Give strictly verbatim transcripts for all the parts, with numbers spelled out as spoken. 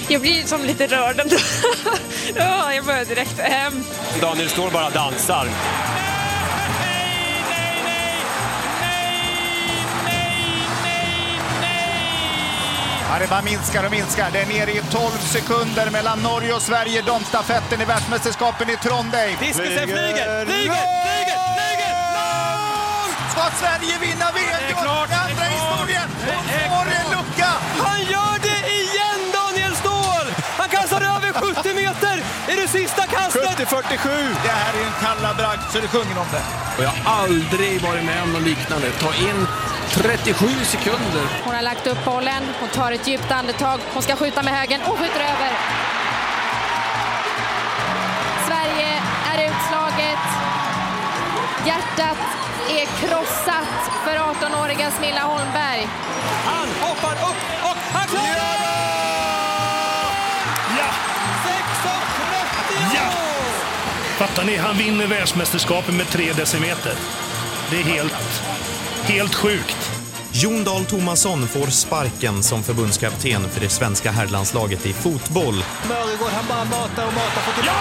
Jag blir som lite rörd ändå. Ja, jag börjar direkt. Um... Daniel Ståhl bara dansar. Ja, det bara minskar och minskar. Det är nere i tolv sekunder mellan Norge och Sverige. Damstafetten i världsmästerskapen i Trondheim. Diskusen flyger, flyger, flyger, flyger! Långt! Ska Sverige vinna V M? Det är klart, det är andra det är historien. klart. Och får en lucka. Han gör det igen, Daniel Ståhl! Han kastar över sjuttio meter i det sista kastet. sjuttio fyrtiosju. Det här är en kalla bragd så det sjunger om det. Och jag har aldrig varit med om något liknande. Ta in trettiosju sekunder. Hon har lagt upp bollen, hon tar ett djupt andetag, hon ska skjuta med högen och skjuter över. Sverige är utslaget. Hjärtat är krossat för arton-åriga Smilla Holmberg. Han hoppar upp och han klarar det! Ja! sexton trettio! Ja! Fattar ni? Han vinner världsmästerskapen med tre decimeter. Det är helt, helt sjukt. Jon Dahl Tomasson får sparken som förbundskapten för det svenska herrlandslaget i fotboll. Mörgård, han bara matar och matar. Får Ja!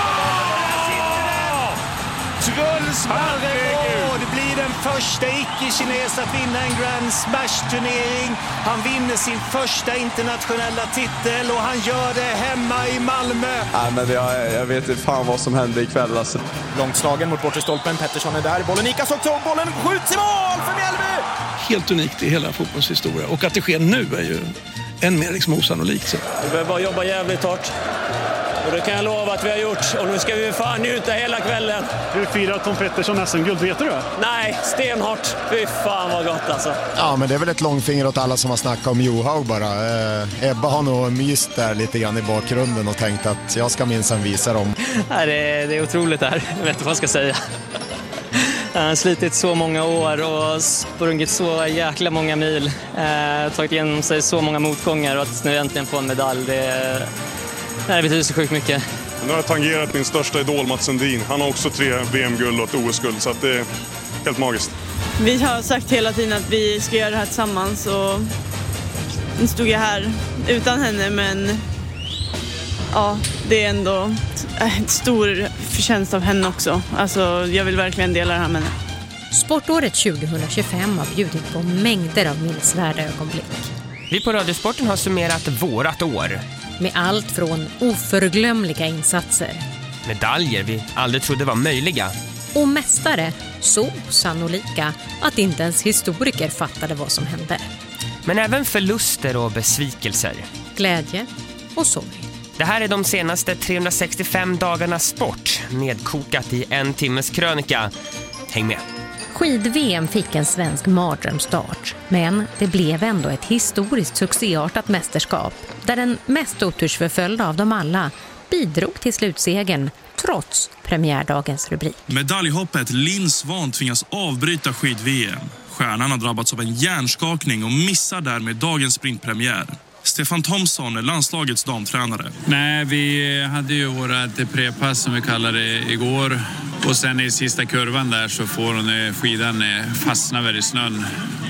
Truls Mörgård blir den första icke-kines att vinna en Grand Smash-turnering. Han vinner sin första internationella titel och han gör det hemma i Malmö. Nej, men jag, jag vet inte fan vad som hände ikväll. Alltså. Långslagen mot bortre stolpen. Pettersson är där. Bollen nikas också. Bollen skjuts i mål för Mjällby! Helt unikt i hela fotbollshistoria. Och att det sker nu är ju än mer liksom osannolikt. Så. Vi behöver bara jobba jävligt hårt. Och det kan jag lova att vi har gjort. Och nu ska vi fan njuta hela kvällen. Du firar Tom Pettersson S M-guld, vet du det? Nej, stenhårt. Fy fan vad gott alltså. Ja, men det är väl ett långfinger åt alla som har snackat om Johaug bara. Eh, Ebba har nog myst där lite grann i bakgrunden och tänkt att jag ska minsann visa dem. Ja, det, är, det är otroligt här. Jag vet inte vad jag ska säga. Han har slitit så många år och sprungit så jäkla många mil. Eh, tagit igenom sig så många motgångar och att nu äntligen få en medalj. Det, det betyder så sjukt mycket. Nu har jag tangerat min största idol Mats Sundin. Han har också tre V M-guld och ett O S-guld, så att det är helt magiskt. Vi har sagt hela tiden att vi ska göra det här tillsammans och nu stod jag här utan henne, men ja, det är ändå ett stor förtjänst av henne också. Alltså, jag vill verkligen dela det här med henne. Sportåret tjugohundratjugofem har bjudit på mängder av minnesvärda ögonblick. Vi på Radiosporten har summerat vårat år. Med allt från oförglömliga insatser, medaljer vi aldrig trodde var möjliga, och mästare så sannolika att inte ens historiker fattade vad som hände. Men även förluster och besvikelser. Glädje och sorg. Det här är de senaste trehundrasextiofem dagarnas sport, nedkokat i en timmes krönika. Häng med! Skid-V M fick en svensk mardrömsstart, men det blev ändå ett historiskt succéartat mästerskap där den mest otursförföljda av dem alla bidrog till slutsegern trots premiärdagens rubrik. Medaljhoppet Linn Svahn tvingas avbryta skid-V M. Stjärnan har drabbats av en hjärnskakning och missar därmed dagens sprintpremiär. Stefan Thomsson är landslagets damtränare. Nej, vi hade ju våra deprepass som vi kallar det igår. Och sen i sista kurvan där så får hon skidan fastna väl i snön.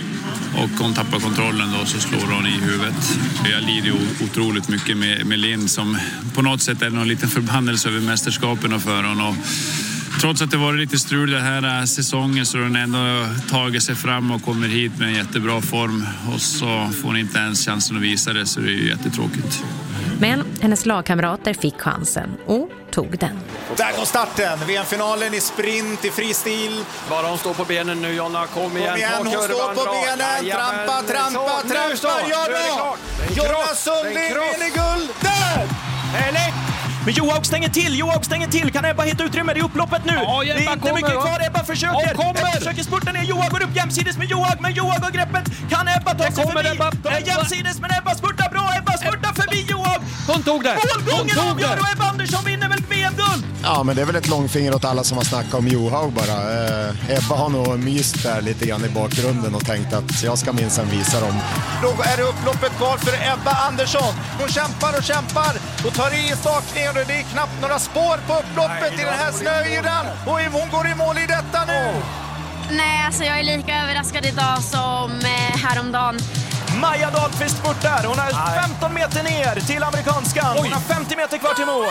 Och hon tappar kontrollen då, så slår hon i huvudet. Jag lider ju otroligt mycket med, med Linn som på något sätt är någon liten förbannelse över mästerskapen och för hon. Och trots att det var lite strul den här säsongen så har hon ändå tagit sig fram och kommer hit med en jättebra form. Och så får hon inte ens chansen att visa det, så det är ju jättetråkigt. Men hennes lagkamrater fick chansen och tog den. Där går starten. V M-finalen i sprint, i fristil. Bara hon står på benen nu, Jonna. Kom igen. Kom igen, hon står på benen. Trampa, trampa, trampa. Ja då! Jonna Sundin vinner guld. Där! Härligt! Men Johaug stänger till, Johaug stänger till. Kan Ebba hitta utrymme? Det är upploppet nu. Ja, det är inte kommer, mycket kvar. Ebba försöker. Ebba försöker spurta ner. Johaug går upp jämsides med Johaug. Men Johaug har greppet. Kan Ebba ta sig förbi? Ebba. Det är jämsides, men Ebba spurtar bra. Ebba spurtar förbi Johaug. Hon tog det. Målgången avgör och Ebba Andersson vinner väl V M-guld. Ja, men det är väl ett långfinger åt alla som har snackat om Johaug bara. Eh, Ebba har nog myst där lite grann i bakgrunden och tänkt att jag ska minsann visa dem. Då är det upploppet kvar för Ebba Andersson. Hon kämpar och kämpar och tar i stakningen. Det är knappt några spår på upploppet i den här snöyran. Och hon går i mål i detta nu. Nej, alltså jag är lika överraskad idag som eh, häromdagen. Maja Dahlqvist spurtar. Hon har femton meter ner till amerikanskan. Hon har femtio meter kvar till mål.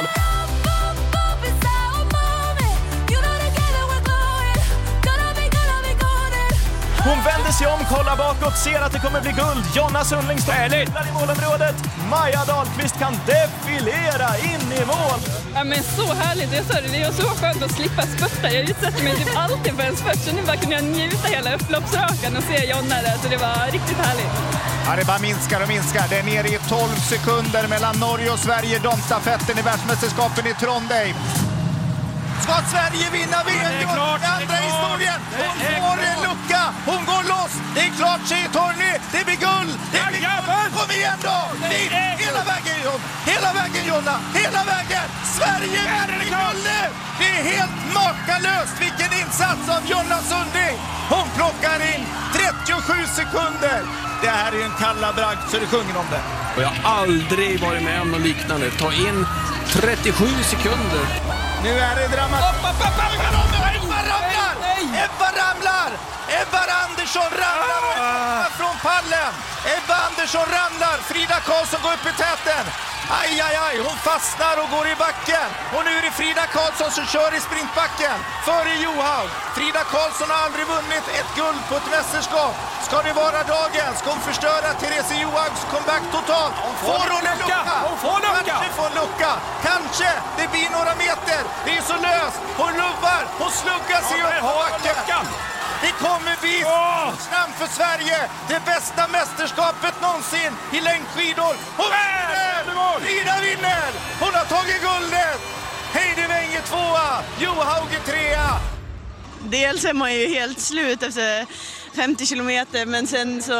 Hon vänder sig om, kollar bakåt, ser att det kommer bli guld. Jonna Sundling står i målområdet. Maja Dahlqvist kan defilera in i mål. Ja, men så härligt. Jag sa det, det är så skönt att slippa spurta. Jag utsätter mig typ alltid på en spurt. Så nu bara kunde jag njuta hela upploppsrakan och se Jonna där. Så det var riktigt härligt. Ja, det bara minskar och minskar. Det är nere i tolv sekunder mellan Norge och Sverige. Damstafetten i världsmästerskapen i Trondheim. Ska Sverige vinna V M-guld? Andra historien. Hon får en lucka. Hon går loss. Det är klart, säger Torny. Det blir guld. Det blir guld. Kom igen då. Hela vägen, Jonna. Hela vägen, Jonna. Hela vägen. Sverige vinner guld. Det är helt makalöst. Vilken insats av Jonna Sundling. Hon plockar in trettiosju sekunder. Det här är en kalla bragd så det sjunger om det. Och jag har aldrig varit med om något liknande. Ta in trettiosju sekunder. Nu är det dramatiskt. Ebba ramlar! Ebba ramlar! Ebba Andersson ramlar och Ebba från pallen. Ebba Andersson ramlar. Frida Karlsson går upp i täten. Aj, aj, aj. Hon fastnar och går i backen. Och nu är det Frida Karlsson som kör i sprintbacken. Före Johaug. Frida Karlsson har aldrig vunnit ett guld på ett mästerskap. Ska det vara dagen? Ska hon förstöra Therese Johaugs comeback totalt? Får hon en lucka? Hon får lucka! Kanske får en lucka. Kanske. Det blir några meter. Det är så löst. Hon lubbar. Hon sluggar sig upp på backen. Det kommer bli namn för Sverige. Det bästa mästerskapet någonsin i längdskidor. Hon vinner! Frida vinner! Hon har tagit guldet! Heidi Wenge tvåa, Johaug trea. Dels är man ju helt slut efter femtio kilometer, men sen så...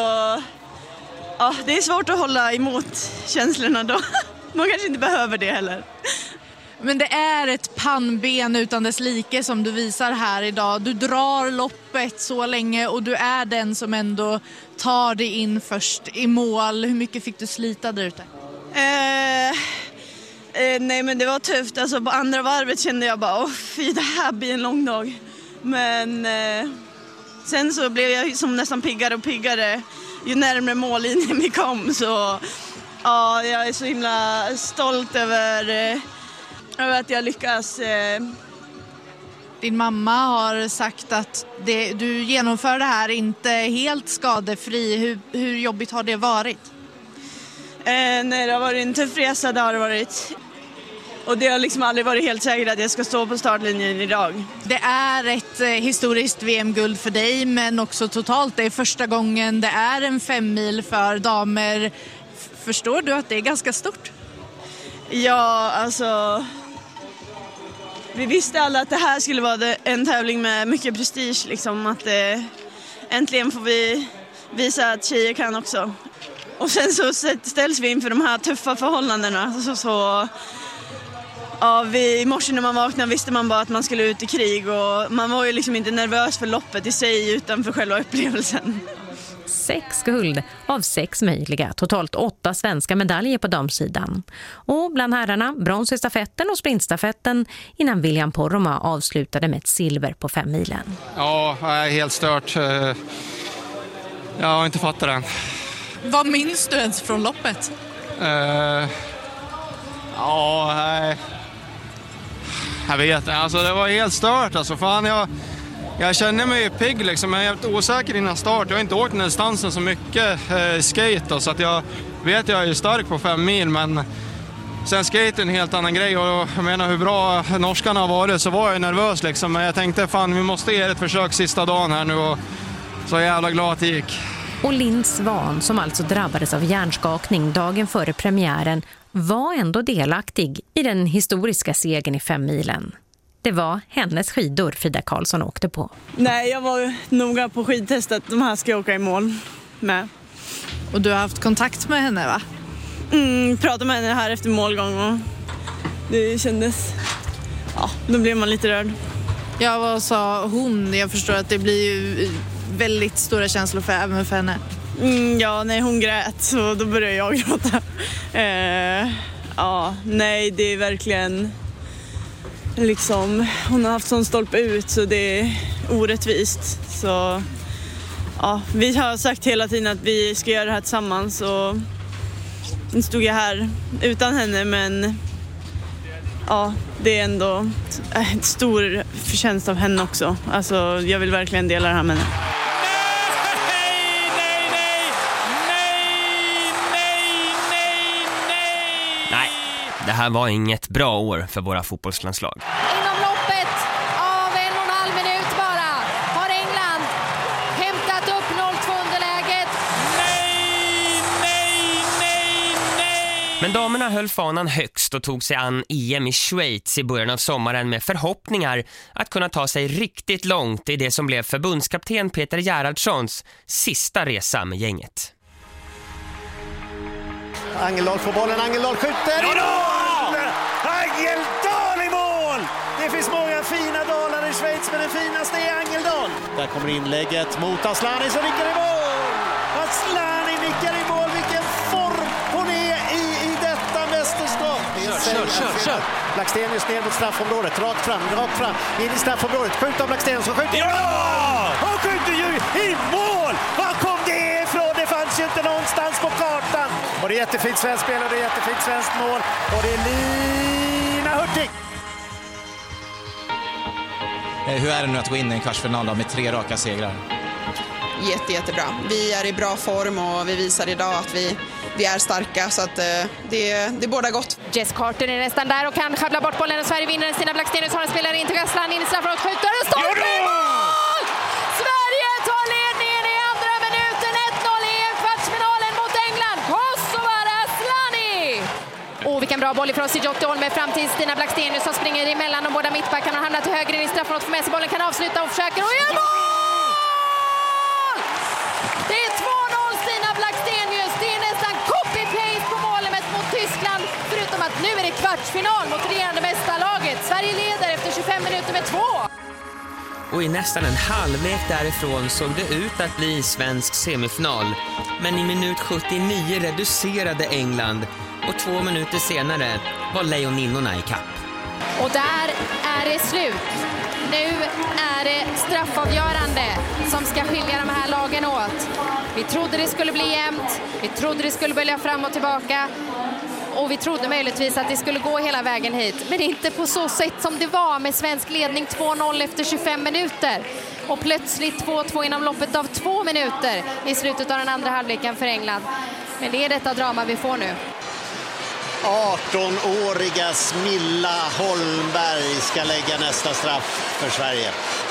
Ja, det är svårt att hålla emot känslorna då. Man kanske inte behöver det heller. Men det är ett pannben utan dess like som du visar här idag. Du drar loppet så länge och du är den som ändå tar dig in först i mål. Hur mycket fick du slita där ute? Eh, eh, nej, men det var tufft. Alltså, på andra varvet kände jag bara, åh fy, det här blir en lång dag. Men eh, sen så blev jag som nästan piggare och piggare ju närmare mållinjen vi kom. Så ja, jag är så himla stolt över... Eh, över att jag lyckas. Eh... Din mamma har sagt att det, du genomför det här inte helt skadefri. Hur, hur jobbigt har det varit? Eh, nej, det har varit en tuff resa, det har det varit. Och det har liksom aldrig varit helt säkert att jag ska stå på startlinjen idag. Det är ett eh, historiskt V M-guld för dig, men också totalt. Det är första gången det är en fem mil för damer. F- förstår du att det är ganska stort? Ja, alltså... Vi visste alla att det här skulle vara en tävling med mycket prestige. Liksom, att eh, äntligen får vi visa att tjejer kan också. Och sen så ställs vi inför de här tuffa förhållandena. Så, så, ja, vi, i morse när man vaknade visste man bara att man skulle ut i krig. Och man var ju liksom inte nervös för loppet i sig utan för själva upplevelsen. Sex guld av sex möjliga, totalt åtta svenska medaljer på damsidan. Och bland herrarna brons i stafetten och sprintstafetten innan William Poromaa avslutade med ett silver på fem milen. Ja, jag är helt stört. Jag har inte fattat den. Vad minns du ens från loppet? Uh, ja, nej. Jag vet inte, alltså det var helt stört. Alltså, fan, jag... Jag känner mig pigg liksom, men jag är osäker innan start. Jag har inte åkt den distansen så mycket eh, skate då, så att jag vet att jag är stark på fem mil, men sen skate är en helt annan grej och jag menar hur bra norskarna har varit så var jag nervös liksom, men jag tänkte fan vi måste ge ett försök sista dagen här nu och så jävla glad att det gick. Och Linn Svan, som alltså drabbades av hjärnskakning dagen före premiären, var ändå delaktig i den historiska segern i fem milen. Det var hennes skidor Frida Karlsson åkte på. Nej, jag var noga på skidtestet. De här ska jag åka i mål med. Och du har haft kontakt med henne, va? Mm, pratade med henne här efter målgång och det kändes... Ja, då blev man lite rörd. Ja, vad sa hon? Jag förstår att det blir ju väldigt stora känslor för, även för henne. Mm, ja, nej, hon grät så då började jag gråta. Eh, ja, nej, det är verkligen... Liksom, hon har haft sån stolpe ut så det är orättvist. Så ja, vi har sagt hela tiden att vi ska göra det här tillsammans och nu stod jag här utan henne, men ja, det är ändå ett stor förtjänst av henne också. Alltså, jag vill verkligen dela det här med henne. Nej, det här var inget bra år för våra fotbollslandslag. Inom loppet av en och en halv minut bara har England hämtat upp noll två underläget. Nej, nej, nej, nej! Men damerna höll fanan högst och tog sig an E M i Schweiz i början av sommaren med förhoppningar att kunna ta sig riktigt långt i det som blev förbundskapten Peter Gerhardssons sista resa med gänget. Angeldal får bollen, Angeldal skjuter i mål! Angeldal i mål! Det finns många fina dalar i Schweiz, men den finaste är Angeldal. Där kommer inlägget mot Aslani som nickar i mål! Aslani nickar i mål, vilken form hon är i, i detta mästerskap! Kör, kör, kör, kör! Blackstenius ner mot straffområdet, rakt fram, rakt fram, in i straffområdet, skjut av Blackstenius som skjuter. Ja! Han skjuter ju i mål! Var kom det ifrån? Det fanns ju inte någonstans på kartan. Och det är jättefint svenskt spel och det är jättefint svenskt mål. Och det är Lina Hurtig. Hur är det nu att gå in i en kvartsfinal med tre raka segrar? Jätte, jättebra. Vi är i bra form och vi visar idag att vi, vi är starka, så att eh, det, det båda gott. Jess Carter är nästan där och kan schabbla bort bollen och Sverige vinner. Stina Blackstenius har en spelare in till Aslan in i straffområdet, skjuter och står i mål! Sverige tar ledningen i andra minuten, ett noll i E M-kvartsfinalen mot England. Kosovare Aslani! Och vilken bra boll ifrån Sijotte Olme fram till Stina Blackstenius som springer emellan de båda mittbackarna och hamnar till höger in i straffområdet, får med sig bollen, kan avsluta och försöker och gör mål! Det är två noll Stina Blackstenius. Det är nästan copy-paste på målet mot Tyskland. Förutom att nu är det kvartsfinal mot regerande mästarlaget. Sverige leder efter tjugofem minuter med två. Och i nästan en halvlek därifrån såg det ut att bli svensk semifinal. Men i minut sjuttionio reducerade England. Och två minuter senare var lejoninnorna i kapp. Och där är det slut. Nu är det straffavgörande som ska skilja de här lagen åt. Vi trodde det skulle bli jämnt. Vi trodde det skulle bölja fram och tillbaka. Och vi trodde möjligtvis att det skulle gå hela vägen hit. Men inte på så sätt som det var med svensk ledning två noll efter tjugofem minuter. Och plötsligt två två inom loppet av två minuter i slutet av den andra halvleken för England. Men det är detta drama vi får nu. arton-åriga Smilla Holmberg ska lägga nästa straff för Sverige.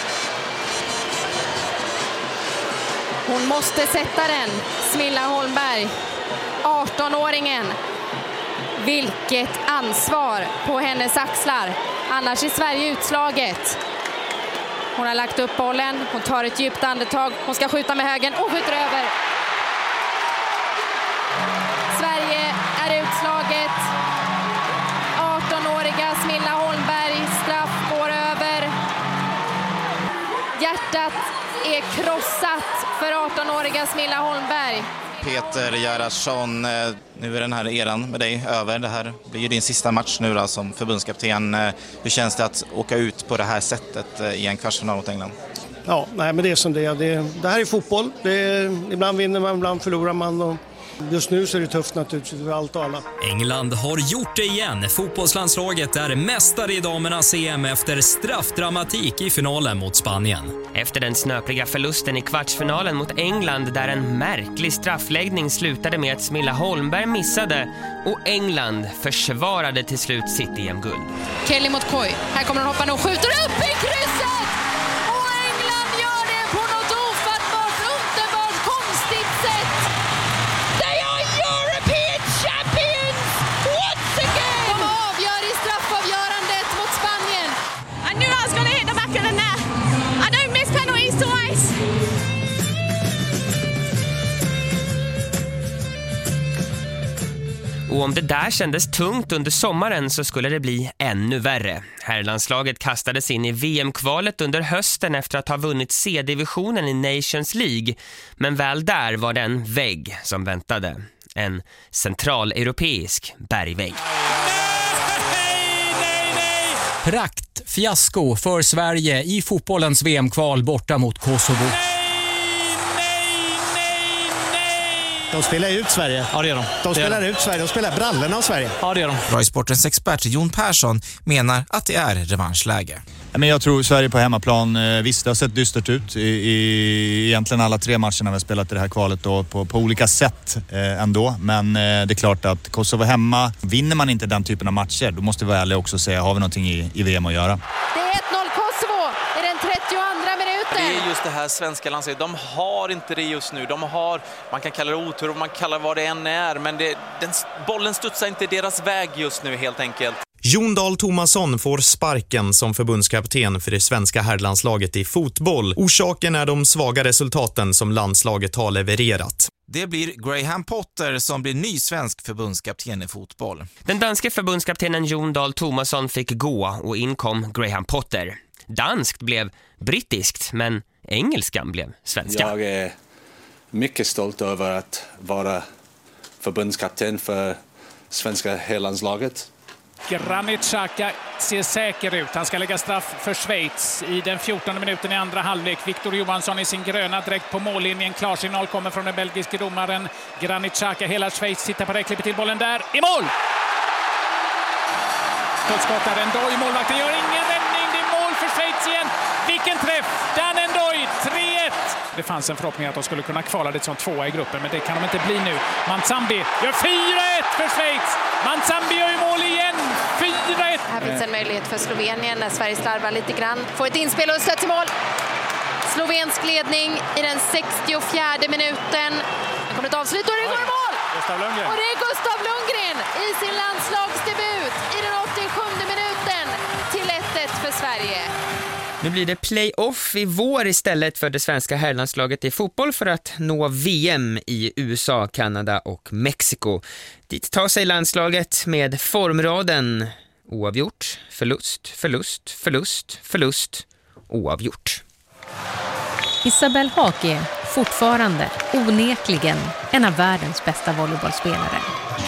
Hon måste sätta den, Smilla Holmberg, arton-åringen. Vilket ansvar på hennes axlar. Annars är Sverige utslaget. Hon har lagt upp bollen, hon tar ett djupt andetag, hon ska skjuta med högen och skjuter över. Sverige är utslaget. arton-åriga Smilla Holmberg, straff går över. Hjärtat är krossat för arton-åriga Smilla Holmberg. Peter Gerhardsson, nu är den här eran med dig över. Det här blir ju din sista match nu då, som förbundskapten. Hur känns det att åka ut på det här sättet i en kvartsfinal mot England? Ja, nej, men det är som det är. Det, det här är fotboll. Det är, ibland vinner man, ibland förlorar man. Och just nu så är det tufft naturligtvis för allt och alla. England har gjort det igen. Fotbollslandslaget är mästare i damernas E M efter straffdramatik i finalen mot Spanien. Efter den snöpliga förlusten i kvartsfinalen mot England, där en märklig straffläggning slutade med att Smilla Holmberg missade och England försvarade till slut sitt E M-guld. Kelly mot Koi. Här kommer hon hoppa och skjuter upp i krysset! Och England gör det på något ofattbart, underbart, konstigt sätt! They are European champions once again! De avgör i straffavgörandet mot Spanien. I knew I was going to hit the back of the net. I don't miss penalties twice. Och om det där kändes tungt under sommaren så skulle det bli ännu värre. Herrlandslaget kastades in i V M-kvalet under hösten efter att ha vunnit C-divisionen i Nations League. Men väl där var det en vägg som väntade. En centraleuropeisk bergvägg. Prakt fiasko för Sverige i fotbollens V M-kval borta mot Kosovo. De spelar ut Sverige. Ja, det gör de. De det spelar de. ut Sverige. De spelar brallorna av Sverige. Ja, det gör de. Rai-sportens expert Jon Persson menar att det är revanschläge. Men jag tror Sverige på hemmaplan, visst det har sett dystert ut i, i egentligen alla tre matcherna vi har spelat i det här kvalet då, på, på olika sätt eh, ändå. Men eh, det är klart att Kosovo hemma, vinner man inte den typen av matcher, då måste vi vara ärliga också och säga, har vi någonting i, i V M att göra? Det är ett noll Kosovo i den trettioandra minuten. Det är just det här svenska landslaget. De har inte det just nu. De har, man kan kalla det otur och man kallar vad det än är, men det, den, bollen studsar inte deras väg just nu helt enkelt. Jon Dahl Tomasson får sparken som förbundskapten för det svenska herrlandslaget i fotboll. Orsaken är de svaga resultaten som landslaget har levererat. Det blir Graham Potter som blir ny svensk förbundskapten i fotboll. Den danska förbundskaptenen Jon Dahl Tomasson fick gå och inkom Graham Potter. Danskt blev brittiskt, men engelskan blev svenska. Jag är mycket stolt över att vara förbundskapten för svenska herrlandslaget. Granit Xhaka ser säker ut. Han ska lägga straff för Schweiz i den fjortonde minuten i andra halvlek. Victor Johansson i sin gröna direkt på mållinjen. Klarsignal kommer från den belgiske domaren Granit Xhaka. Hela Schweiz tittar på det, klipper till bollen där. I mål! Skott där, Endoy, målvakten gör ingen räddning. Det är mål för Schweiz igen. Vilken träff! Dan Endoy, tre ett! Det fanns en förhoppning att de skulle kunna kvala det som tvåa i gruppen, men det kan de inte bli nu. Manzambi gör fyra ett för Schweiz. Manzambi gör ju mål igen. fyra ett. Här finns en möjlighet för Slovenien när Sverige slarvar lite grann. Får ett inspel och stöts i mål. Slovensk ledning i den sextiofjärde minuten. Det kommer ett avslut och det går i mål! Gustav Lundgren. Och det är Gustav Lundgren i sin landslagsdebut i den åttiosjunde minuten till ett ett för Sverige. Nu blir det play-off i vår istället för det svenska herrlandslaget i fotboll för att nå V M i U S A, Kanada och Mexiko. Dit tar sig landslaget med formraden oavgjort, förlust, förlust, förlust, förlust, oavgjort. Isabelle Haak är fortfarande onekligen en av världens bästa volleybollspelare.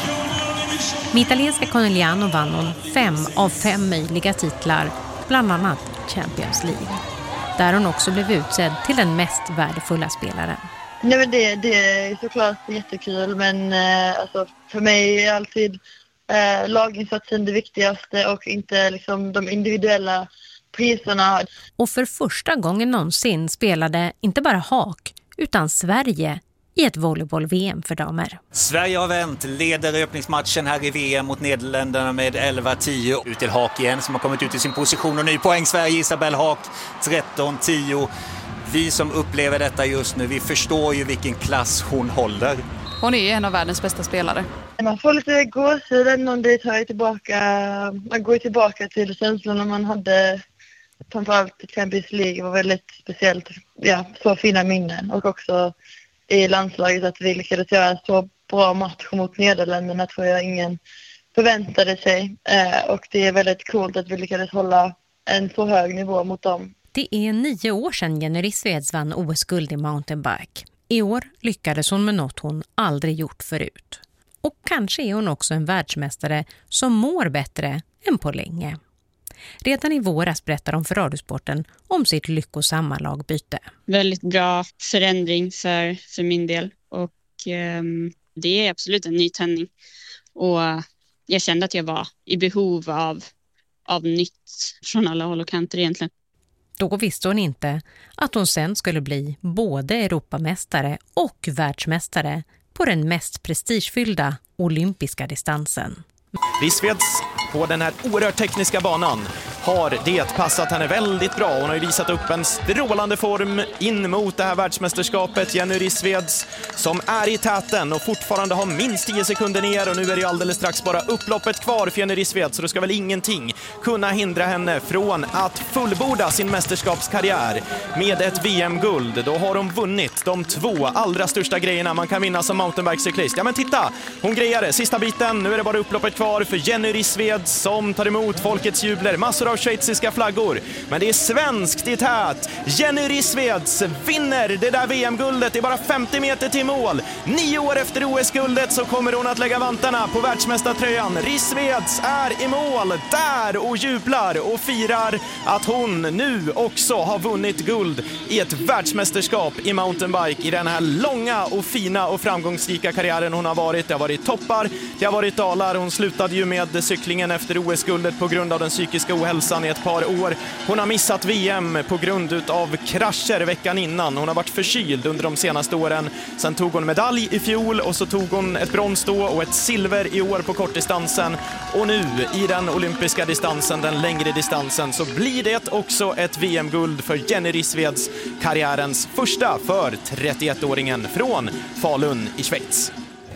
Med italienska Conegliano vann hon fem av fem möjliga titlar, bland annat Champions League, där hon också blev utsedd till den mest värdefulla spelaren. Nej, men det, det är såklart jättekul, men eh, alltså, för mig är alltid eh, laginsatsen det viktigaste och inte liksom, de individuella priserna. Och för första gången någonsin spelade inte bara Haak utan Sverige i ett volleyboll-V M för damer. Sverige har vänt, leder öppningsmatchen här i V M mot Nederländerna med elva tio. Ut till Haak igen som har kommit ut i sin position och ny poäng Sverige, Isabelle Haak tretton tio. Vi som upplever detta just nu, vi förstår ju vilken klass hon håller. Hon är en av världens bästa spelare. Man får lite gåshud och det tar tillbaka, man går tillbaka till känslan när man hade framförallt Champions League, var väldigt speciellt, ja, så fina minnen och också i landslaget att vi lyckades göra en så bra match mot Nederländerna tror jag ingen förväntade sig. Eh, och det är väldigt coolt att vi lyckades hålla en så hög nivå mot dem. Det är nio år sedan Jenny Rissveds vann O S-guld i mountainbike. I år lyckades hon med något hon aldrig gjort förut. Och kanske är hon också en världsmästare som mår bättre än på länge. Redan i våras berättar de för Radiosporten om sitt lyckosamma lagbyte. Väldigt bra förändring för, för min del och eh, det är absolut en nytändning. Och jag kände att jag var i behov av, av nytt från alla håll och kanter egentligen. Då visste hon inte att hon sen skulle bli både Europamästare och världsmästare på den mest prestigefyllda olympiska distansen. Rissveds på den här oerhört tekniska banan har det passat henne väldigt bra. Hon har ju visat upp en strålande form in mot det här världsmästerskapet. Jenny Rissveds som är i täten och fortfarande har minst tio sekunder ner och nu är det ju alldeles strax bara upploppet kvar för Jenny Rissveds, så det ska väl ingenting kunna hindra henne från att fullborda sin mästerskapskarriär med ett V M-guld. Då har hon vunnit de två allra största grejerna man kan vinna som mountainbikecyklist. Ja men titta, hon grejar det, sista biten, nu är det bara upploppet kvar för Jenny Rissveds som tar emot folkets jubler. Massor av av schweiziska flaggor. Men det är svenskt i tät. Jenny Rissveds vinner det där V M-guldet. Det är bara femtio meter till mål. Nio år efter O S-guldet så kommer hon att lägga vantarna på världsmästartröjan. Rissveds är i mål där och jublar och firar att hon nu också har vunnit guld i ett världsmästerskap i mountainbike i den här långa och fina och framgångsrika karriären hon har varit. Det har varit toppar, det har varit dalar. Hon slutade ju med cyklingen efter O S-guldet på grund av den psykiska ohälsan i ett par år. Hon har missat V M på grund av krascher veckan innan. Hon har varit förkyld under de senaste åren. Sen tog hon medalj i fjol och så tog hon ett brons då och ett silver i år på kortdistansen. Och nu i den olympiska distansen, den längre distansen, så blir det också ett V M-guld för Jenny Rissveds, karriärens första för trettioettåringen från Falun i Schweiz.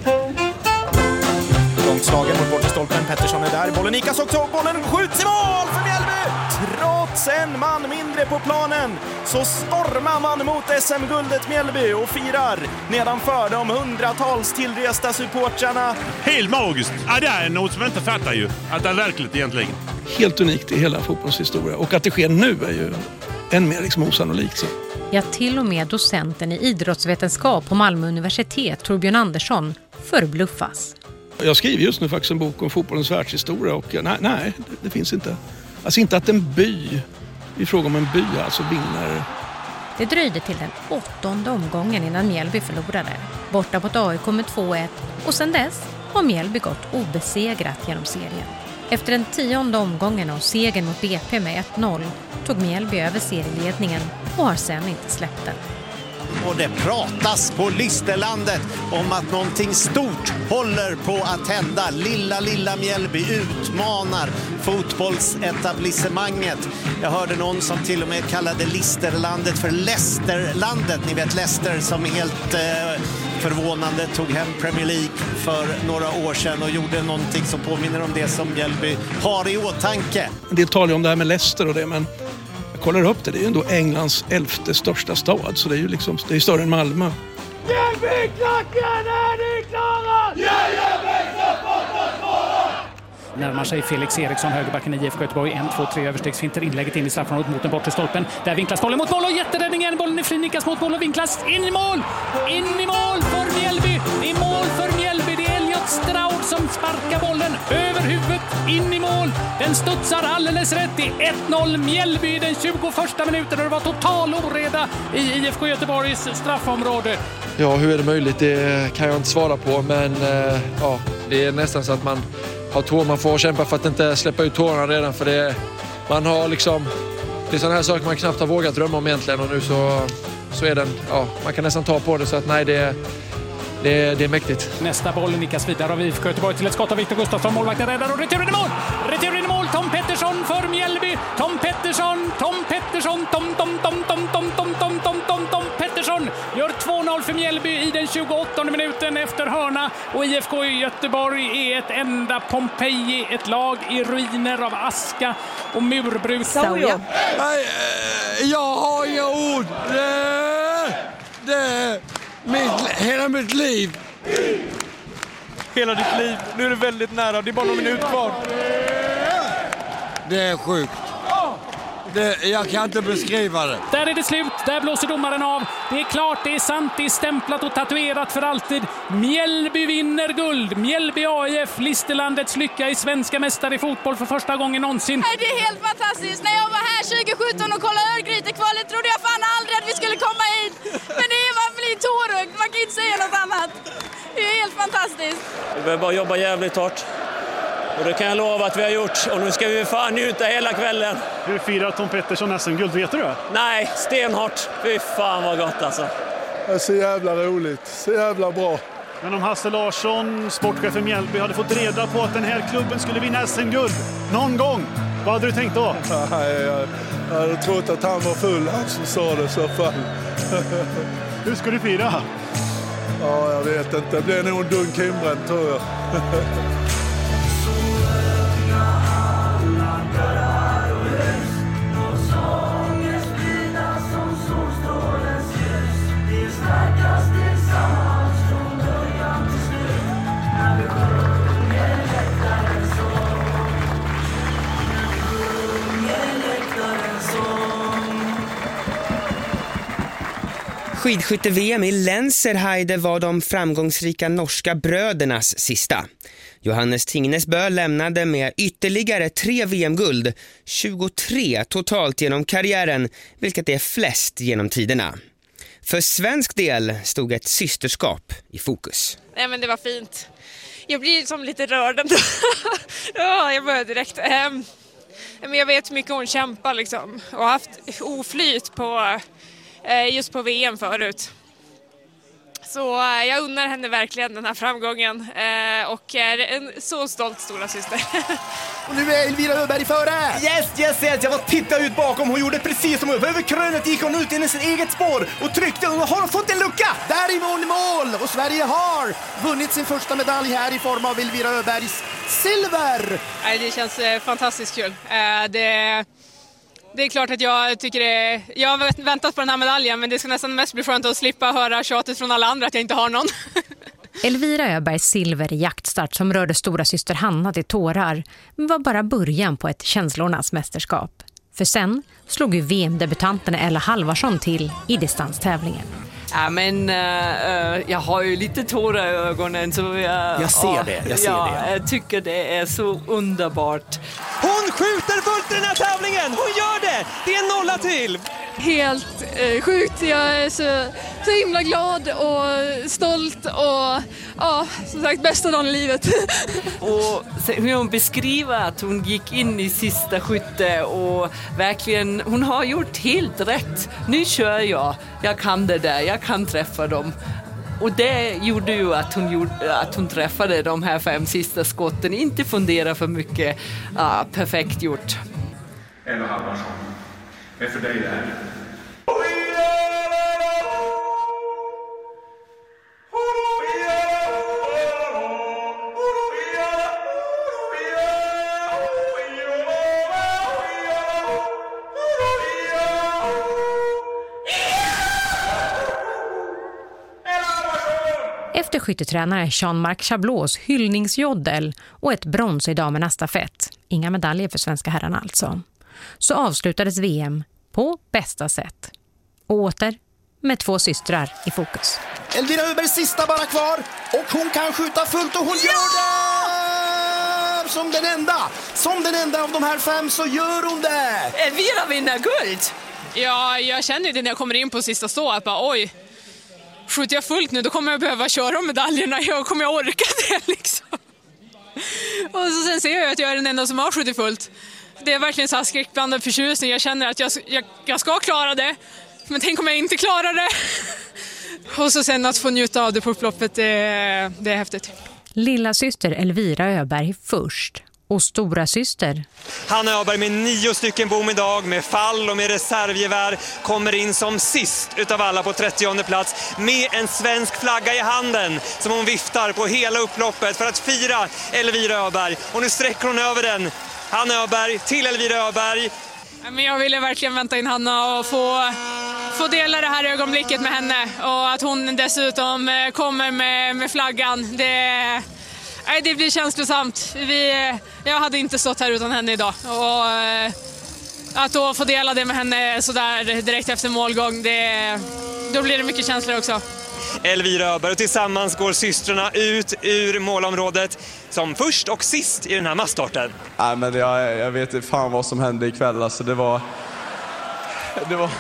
Långslagen mot bortstolpen, Pettersson är där, bollen nikas också, bollen skjuts i mål för Mjällby! Trots en man mindre på planen så stormar man mot S M-guldet Mjällby och firar nedanför de hundratals tillresta supportrarna. Helt magiskt! Ja, det är något som jag inte fattar ju, att det är verkligt egentligen. Helt unikt i hela fotbollshistoria, och att det sker nu är ju än mer liksom osannolikt. Så. Ja, till och med docenten i idrottsvetenskap på Malmö universitet, Torbjörn Andersson, förbluffas. Jag skriver just nu faktiskt en bok om fotbollens världshistoria och nej, nej det, det finns inte. Alltså inte att en by, i fråga om en by alltså vinner. Det dröjde till den åttonde omgången innan Mjällby förlorade. Borta mot A I K med två ett och sedan dess har Mjällby gått obesegrat genom serien. Efter den tionde omgången och segern mot B P med ett noll tog Mjällby över serieledningen och har sedan inte släppt den. Och det pratas på Listerlandet om att någonting stort håller på att hända. Lilla, lilla Mjällby utmanar fotbollsetablissemanget. Jag hörde någon som till och med kallade Listerlandet för Leicesterlandet. Ni vet Leicester som helt eh, förvånande tog hem Premier League för några år sedan och gjorde någonting som påminner om det som Mjällby har i åtanke. Det talar ju om det här med Leicester och det, men kollar upp det, det är ju ändå Englands elfte största stad, så det är ju liksom, det är större än Malmö. Mjällby-klacken, är ni klara? Närmar sig Felix Eriksson, högerbacken i I F K Göteborg. en, två, tre överstegsfinter, inlägget in i straffområdet mot den bortre stolpen. Där vinklas bollen mot mål och jätteräddningen. Bollen är fri, nickas mot mål och vinklas in i mål. In i mål för Mjällby. Det är mål för Mjällby. Det är Elliot Straud som sparkar bollen över huvudet in i mål. Den studsar alldeles rätt. Det är ett noll Mjällby i den tjugoförsta minuten och det var total oreda i I F K Göteborgs straffområde. Ja, hur är det möjligt? Det kan jag inte svara på, men eh, ja, det är nästan så att man har tår, man får kämpa för att inte släppa ut tårarna redan, för det man har liksom, det är sådana här saker man knappt har vågat drömma om egentligen, och nu så, så är den, ja, man kan nästan ta på det, så att nej, det, det, det är mäktigt. Nästa boll nickas vidare av I F K Göteborg till ett skott av Viktor Gustafsson, målvakten räddar och returen i mål! Returen i mål, Tom Pettersson för Mjällby! Tom Pettersson, Tom Pettersson, Tom, Tom, Tom, Tom, Tom, Tom, Tom, Tom, Tom, Tom Pettersson gör två noll för Mjällby i den tjugoåttonde minuten efter hörna, och I F K Göteborg är ett enda Pompeji, ett lag i ruiner av aska och murbruk. Sauja. Jag har inga ord. Det, det, mitt, hela mitt liv. Hela ditt liv. Nu är det väldigt nära. Det är bara någon minut kvar. Det är sjukt. Det, jag kan inte beskriva det. Där är det slut, där blåser domaren av. Det är klart, det är sant, det är stämplat och tatuerat för alltid. Mjällby vinner guld. Mjällby A I F, Listerlandets lycka i svenska mästare i fotboll för första gången någonsin. Det är helt fantastiskt. När jag var här tjugosjutton och kollade Örgryte-kvalet trodde jag fan aldrig att vi skulle komma hit. Men det är, man blir tårögd, man kan inte säga något annat. Det är helt fantastiskt. Vi behöver bara jobba jävligt hårt. Och det kan jag lova att vi har gjort. Och nu ska vi fan njuta hela kvällen. Hur firar Tom Pettersson S M-guld, vet du det? Nej, stenhårt. Fy fan vad gott alltså. Det är så jävla roligt. Så jävla bra. Men om Hasse Larsson, sportchef för Mjällby, hade fått reda på att den här klubben skulle vinna S M-guld någon gång, vad hade du tänkt då? Nej, jag, jag hade trott att han var full, han som sa det så fall. Hur ska du fira? Ja, jag vet inte. Det blir nog en dunk hembränt, tror jag. Skidskytte-V M i Lenzerheide var de framgångsrika norska brödernas sista. Johannes Tingnesbø lämnade med ytterligare tre V M-guld, tjugotre totalt genom karriären, vilket är flest genom tiderna. För svensk del stod ett systerskap i fokus. Nej, men det var fint. Jag blir som lite rörd ändå. Ja, jag började direkt. Um, men jag vet hur mycket hon kämpar liksom, och haft oflyt på, uh, just på V M förut. Så uh, jag unnar henne verkligen den här framgången uh, och är en så stolt stora syster. Och nu är Elvira Öberg före! Yes, yes, yes! Jag var titta ut bakom. Hon gjorde precis som hon. Över krönet gick hon ut in i sitt eget spår och tryckte. Och har fått en lucka! Där i mål i mål! Och Sverige har vunnit sin första medalj här i form av Elvira Öbergs silver! Det känns fantastiskt kul. Det... Det är klart att jag tycker det, jag har väntat på den här medaljen, men det ska nästan mest bli skönt att slippa höra tjatet från alla andra att jag inte har någon. Elvira Öbergs silver i jaktstart som rörde stora syster Hanna till tårar var bara början på ett känslornas mästerskap. För sen slog ju V M-debutanterna Ella Halvarsson till i distanstävlingen. Ja, men uh, jag har ju lite tårar i ögonen. Så jag, jag ser det, jag ser ja, det. Jag tycker det är så underbart. Hon skjuter fullt i den här tävlingen! Hon gör det! Det är en nolla till! Helt eh, sjukt. Jag är så, så himla glad och stolt och ja, som sagt, bästa dagen i livet. Och hur hon beskriver att hon gick in i sista skytte och verkligen, hon har gjort helt rätt. Nu kör jag, jag kan det där, jag kan träffa dem. Och det gjorde ju att hon, gjorde, att hon träffade de här fem sista skotten. Inte fundera för mycket. Ja, perfekt gjort. Ella Halvarsson, är för dig det här. Efter skyttetränare Jean-Marc Chablås hyllningsjoddel och ett brons i damernas stafett, inga medaljer för svenska herrarna alltså, så avslutades V M på bästa sätt. Och åter med två systrar i fokus. Elvira Öbergs sista bara kvar och hon kan skjuta fullt och hon ja! gör det! Som den enda, som den enda av de här fem så gör hon det! Elvira vinner guld! Ja, jag känner ju det när jag kommer in på sista stå att bara oj, skjuter jag fullt nu då kommer jag behöva köra om medaljerna. Jag kommer jag orka det liksom. Och så sen ser jag att jag är den enda som har skjutit fullt. Det är verkligen så här skräckblandad förtjusning. Jag känner att jag, jag, jag ska klara det. Men tänk om jag inte klarar det. Och så sen att få njuta av det på upploppet, det, det är häftigt. Lilla syster Elvira Öberg först. Och stora syster. Hanna Öberg med nio stycken bom idag, med fall och med reservgevär, kommer in som sist utav alla på trettionde plats med en svensk flagga i handen som hon viftar på hela upploppet för att fira Elvira Öberg. Och nu sträcker hon över den. Hanna Öberg till Elvira Öberg. Men jag ville verkligen vänta in Hanna och få, få dela det här ögonblicket med henne. Och att hon dessutom kommer med, med flaggan, det... Nej, det blir känslosamt. Vi, jag hade inte stått här utan henne idag. Och att då få dela det med henne så där direkt efter målgång, det, då blir det mycket känslor också. Elvira Öberg, och tillsammans går systrarna ut ur målområdet som först och sist i den här massstarten. Nej, men jag, jag vet inte fan vad som hände ikväll. Alltså det var... Det var...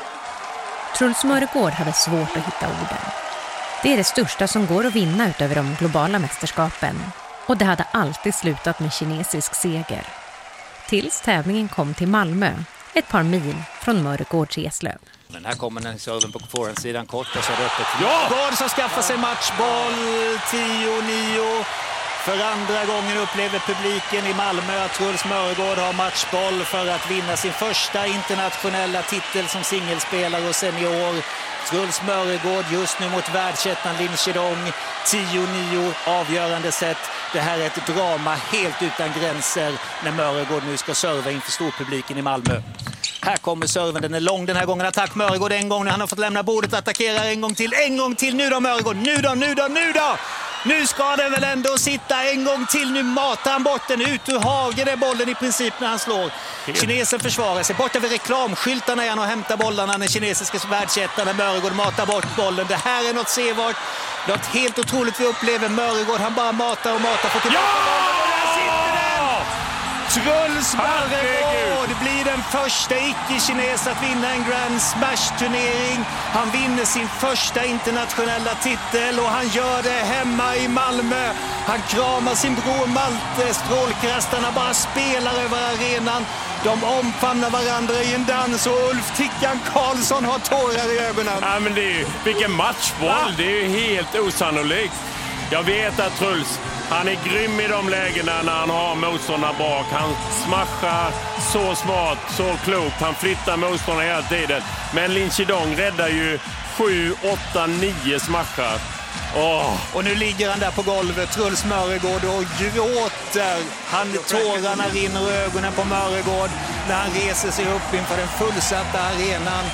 Truls Mörgård hade svårt att hitta orden. Det är det största som går att vinna utöver de globala mästerskapen. Och det hade alltid slutat med kinesisk seger. Tills tävlingen kom till Malmö, ett par mil från Mörgårds Eslöv. Men här kommer den serven på forehandsidan kort och så är det öppet. Ja! Gård som skaffar sig matchboll, tio nio. För andra gången upplever publiken i Malmö att Truls Mörgård har matchboll för att vinna sin första internationella titel som singelspelare och senior. Truls Mörgård just nu mot världsettan Lin Chidong. tio nio avgörande set. Det här är ett drama helt utan gränser när Mörgård nu ska serva inför storpubliken i Malmö. Här kommer serven, den är lång den här gången. Attack Mörgård en gång nu, han har fått lämna bordet, attackerar en gång till, en gång till. Nu då Mörgård, nu då, nu då, nu då! Nu ska den väl ändå sitta en gång till. Nu matar han bort den ut ur hagen är bollen i princip när han slår. Kinesen försvarar sig. Borta vid reklamskyltarna är han och hämtar bollarna. Den kinesiska världsettan Mörgård matar bort bollen. Det här är något sevart. Något helt otroligt vi upplever. Mörgård, han bara matar och matar. Får tillbaka bollen och där sitter den! Truls Mörgård blir den första icke-kines att vinna en Grand Smash-turnering. Han vinner sin första internationella titel och han gör det hemma i Malmö. Han kramar sin bror Malte. Strålkastarna bara spelar över arenan. De omfamnar varandra i en dans och Ulf Tickan Karlsson har tårar i ögonen. Ja, men det är ju, vilken matchboll, ja. Det är ju helt osannolikt. Jag vet att Truls, han är grym i de lägena när han har motståndarna bak. Han smashar så smart, så klokt. Han flyttar motståndarna hela tiden. Men Lin Chidong räddar ju sju, åtta, nio smashar. Oh. Och nu ligger han där på golvet, Truls Mörgård, och gråter. Han, tårarna rinner i ögonen på Mörgård när han reser sig upp inför den fullsatta arenan.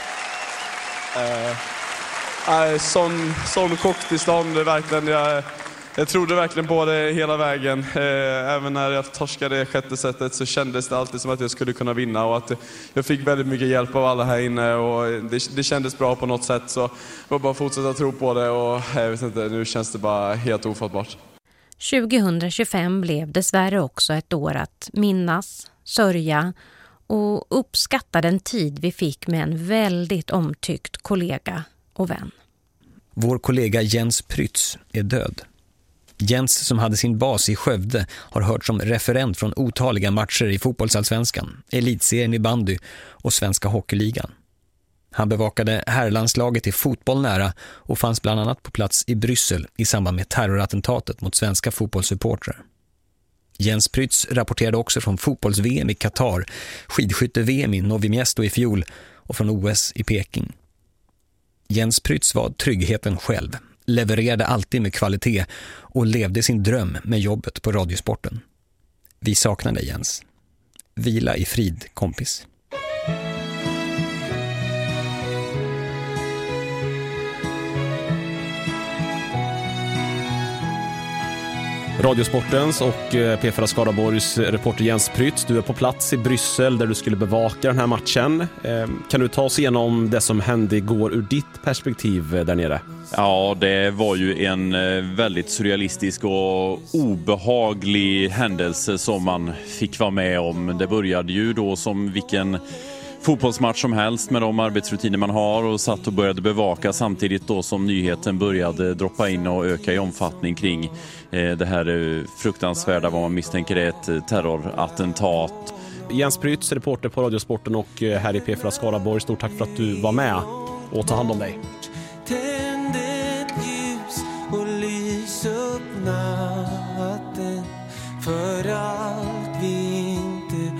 Uh, uh, sån, sån chocktillstånd, verkligen. Jag, jag trodde verkligen på det hela vägen. Uh, även när jag torskade sjätte setet så kändes det alltid som att jag skulle kunna vinna. Och att jag fick väldigt mycket hjälp av alla här inne. Och det, det kändes bra på något sätt. Så jag var bara fortsätta tro på det. Och jag vet inte, nu känns det bara helt ofattbart. tjugohundratjugofem blev dessvärre också ett år att minnas, sörja och uppskatta den tid vi fick med en väldigt omtyckt kollega och vän. Vår kollega Jens Prytz är död. Jens, som hade sin bas i Skövde, har hört som referent från otaliga matcher i fotbollsallsvenskan, elitserien i bandy och svenska hockeyligan. Han bevakade herrlandslaget i fotboll nära och fanns bland annat på plats i Bryssel i samband med terrorattentatet mot svenska fotbollssupportrar. Jens Prytz rapporterade också från fotbolls-V M i Qatar, skidskytte-V M i Novi Miesto i fjol och från O S i Peking. Jens Prytz var tryggheten själv, levererade alltid med kvalitet och levde sin dröm med jobbet på Radiosporten. Vi saknade Jens. Vila i frid, kompis. Radiosportens och P fyra Skaraborgs reporter Jens Prytz. Du är på plats i Bryssel där du skulle bevaka den här matchen. Kan du ta oss igenom det som hände igår ur ditt perspektiv där nere? Ja, det var ju en väldigt surrealistisk och obehaglig händelse som man fick vara med om. Det började ju då som vilken fotbollsmatch som helst med de arbetsrutiner man har och satt och började bevaka samtidigt då som nyheten började droppa in och öka i omfattning kring eh, det här fruktansvärda vad man misstänker är ett terrorattentat. Jens Prytz, reporter på Radiosporten och här i P fyra Skaraborg, stort tack för att du var med och ta hand om dig. Tänd ett ljus och lys upp natten för allt vi inte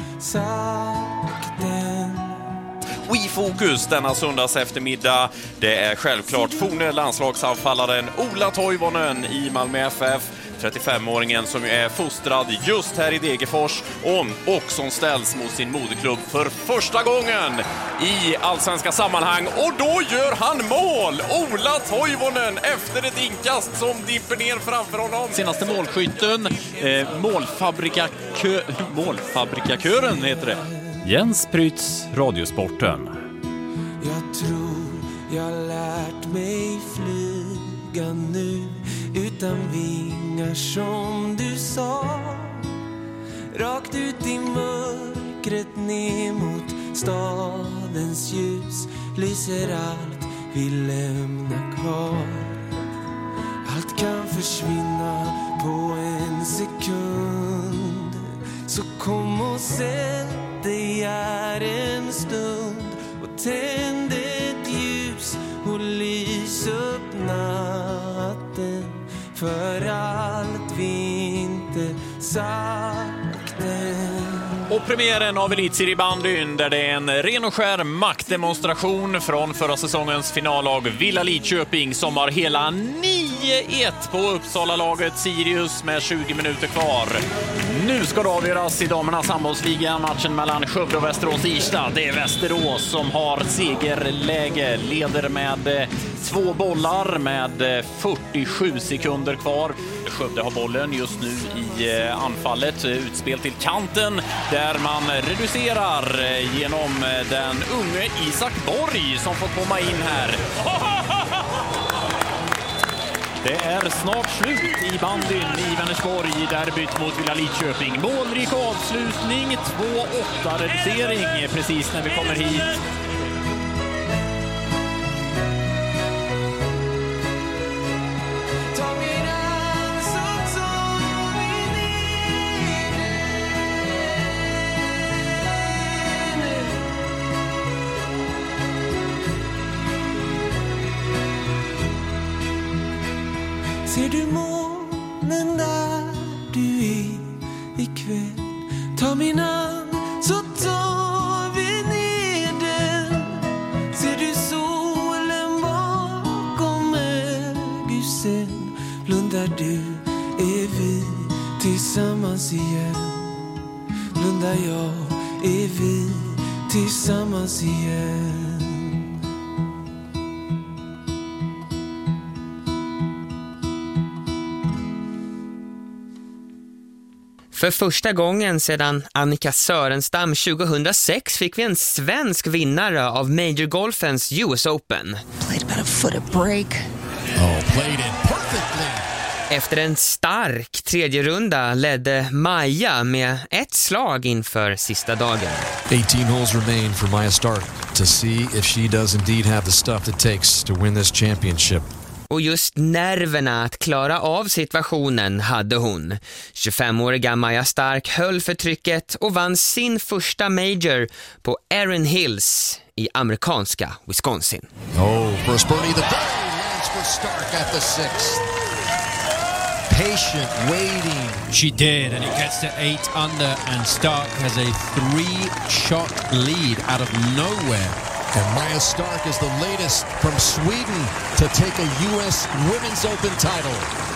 sagt än. Och i fokus denna söndags eftermiddag, det är självklart forne landslagsanfallaren Ola Toivonen i Malmö F F. trettiofemåringen som är fostrad just här i Degerfors och som ställs mot sin moderklubb för första gången i allsvenska sammanhang. Och då gör han mål! Ola Toivonen efter ett inkast som dimper ner framför honom. Senaste målskytten, eh, målfabrikakö, målfabrikakören heter det. Jens Prytz, Radiosporten. Jag tror jag lärt mig flyga nu utan vingar som du sa. Rakt ut i mörkret ner mot stadens ljus lyser allt vi lämnar kvar. Allt kan försvinna på en sekund. Så kom och sätt dig här en stund och tänd ett ljus och lys upp natten för allt vi inte sagt än. Och premiären av Elitserie bandyn där det är en ren och skär maktdemonstration från förra säsongens finallag Villa Lidköping som har hela nio ett på Uppsala-laget Sirius med tjugo minuter kvar. Nu ska det avgöras i damernas handbollsliga, matchen mellan Skövde och Västerås Irsta. Det är Västerås som har segerläge, leder med två bollar med fyrtiosju sekunder kvar. Skövde har bollen just nu i anfallet, utspel till kanten där man reducerar genom den unge Isak Borg som fått komma in här. Det är snart slut i bandyn i Vänersborg i derbyt mot Villa Lidköping. Målrik avslutning, två åtta reducering precis när vi kommer hit. Ser du månen där du är ikväll? Ta min hand så tar vi ner den. Ser du solen bakom ögonen? Blundar du är vi tillsammans igen. Blundar jag är vi tillsammans igen. För första gången sedan Annika Sörenstam tjugohundrasex fick vi en svensk vinnare av Major Golfens U S Open. Played about a foot of break. Oh, played it perfectly. Efter en stark tredje runda ledde Maja med ett slag inför sista dagen. eighteen holes remain for Maja Stark to see if she does indeed have the stuff it takes to win this championship. Och just nerverna att klara av situationen hade hon. tjugofemåriga Maja Stark höll för trycket och vann sin första major på Erin Hills i amerikanska Wisconsin. Oh, first birdie the day lands for Stark at the sixth. Patient, waiting. She did, and it gets to eight under, and Stark has a three-shot lead out of nowhere. And Maja Stark is the latest from Sweden to take a U S Women's Open title.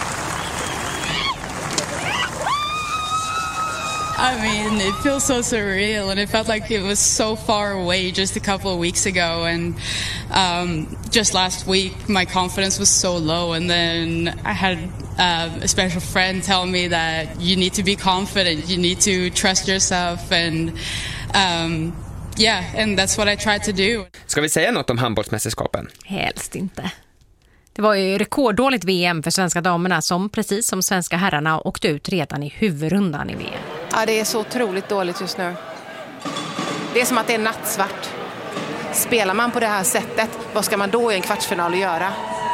I mean, it feels so surreal, and it felt like it was so far away just a couple of weeks ago. And um, just last week, my confidence was so low, and then I had uh, a special friend tell me that you need to be confident, you need to trust yourself, and um, yeah, and that's what I tried to do. Ska vi säga något om handbollsmästerskapen? Helst inte. Det var ju rekorddåligt V M för svenska damerna som precis som svenska herrarna åkte ut redan i huvudrundan i V M. Ja, det är så otroligt dåligt just nu. Det är som att det är nattsvart. Spelar man på det här sättet, vad ska man då i en kvartsfinal göra?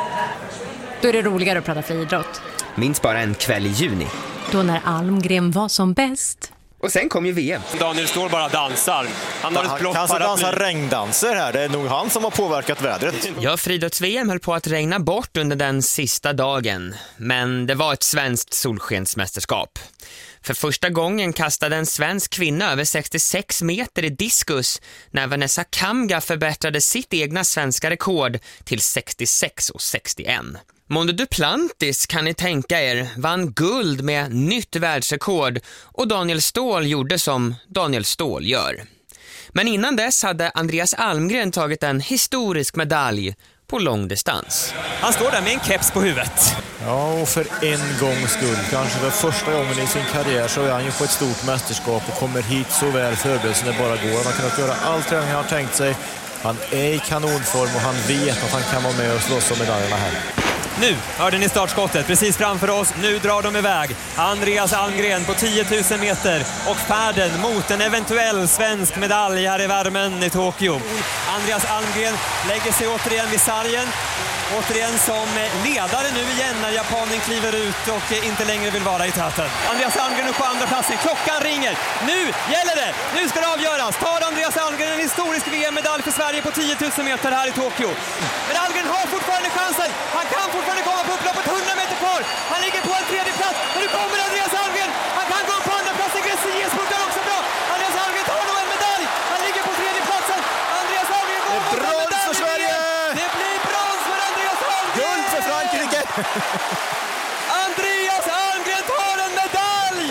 Då är det roligare att prata friidrott. Minns bara en kväll i juni. Då när Almgren var som bäst. Och sen kom ju V M. Daniel Ståhl bara dansar. Han har ett blått kanske dansar regndanser här. Det är nog han som har påverkat vädret. Ja, friidrotts-V M höll på att regna bort under den sista dagen. Men det var ett svenskt solskensmästerskap. För första gången kastade en svensk kvinna över sextiosex meter i diskus när Vanessa Kamga förbättrade sitt egna svenska rekord till sextiosex och sextioen. Mondo Duplantis, kan ni tänka er, vann guld med nytt världsrekord och Daniel Ståhl gjorde som Daniel Ståhl gör. Men innan dess hade Andreas Almgren tagit en historisk medalj på långdistans. Han står där med en keps på huvudet. Ja, och för en gångs skull, kanske för första gången i sin karriär, så är han ju på ett stort mästerskap och kommer hit så väl förberedd som det bara går. Han har kunnat göra allt det han har tänkt sig. Han är i kanonform och han vet att han kan vara med och slåss om medaljerna här. Nu hörde ni startskottet precis framför oss. Nu drar de iväg. Andreas Almgren på tio tusen meter och färden mot en eventuell svensk medalj här i värmen i Tokyo. Andreas Almgren lägger sig återigen vid sargen. Återigen som ledare nu igen när japanen kliver ut och inte längre vill vara i täten. Andreas Almgren upp på andra platsen. Klockan ringer. Nu gäller det. Nu ska det avgöras. Tar Andreas Almgren en historisk V M-medalj för Sverige på tio tusen meter här i Tokyo. Men Almgren har fortfarande chansen. Han kan fortfarande komma på upploppet. hundra meter kvar. Han ligger på en tredje plats. Men nu kommer Andreas Almgren. Han kan gå upp på andra platsen. Gressier spurtar också bra. Andreas Almgren tar nog en medalj. Han ligger på tredje platsen. Andreas Almgren går mot en medalj. För Sverige! Det blir brons för Andreas Almgren! Guld för Frankrike! Andreas Almgren tar en medalj!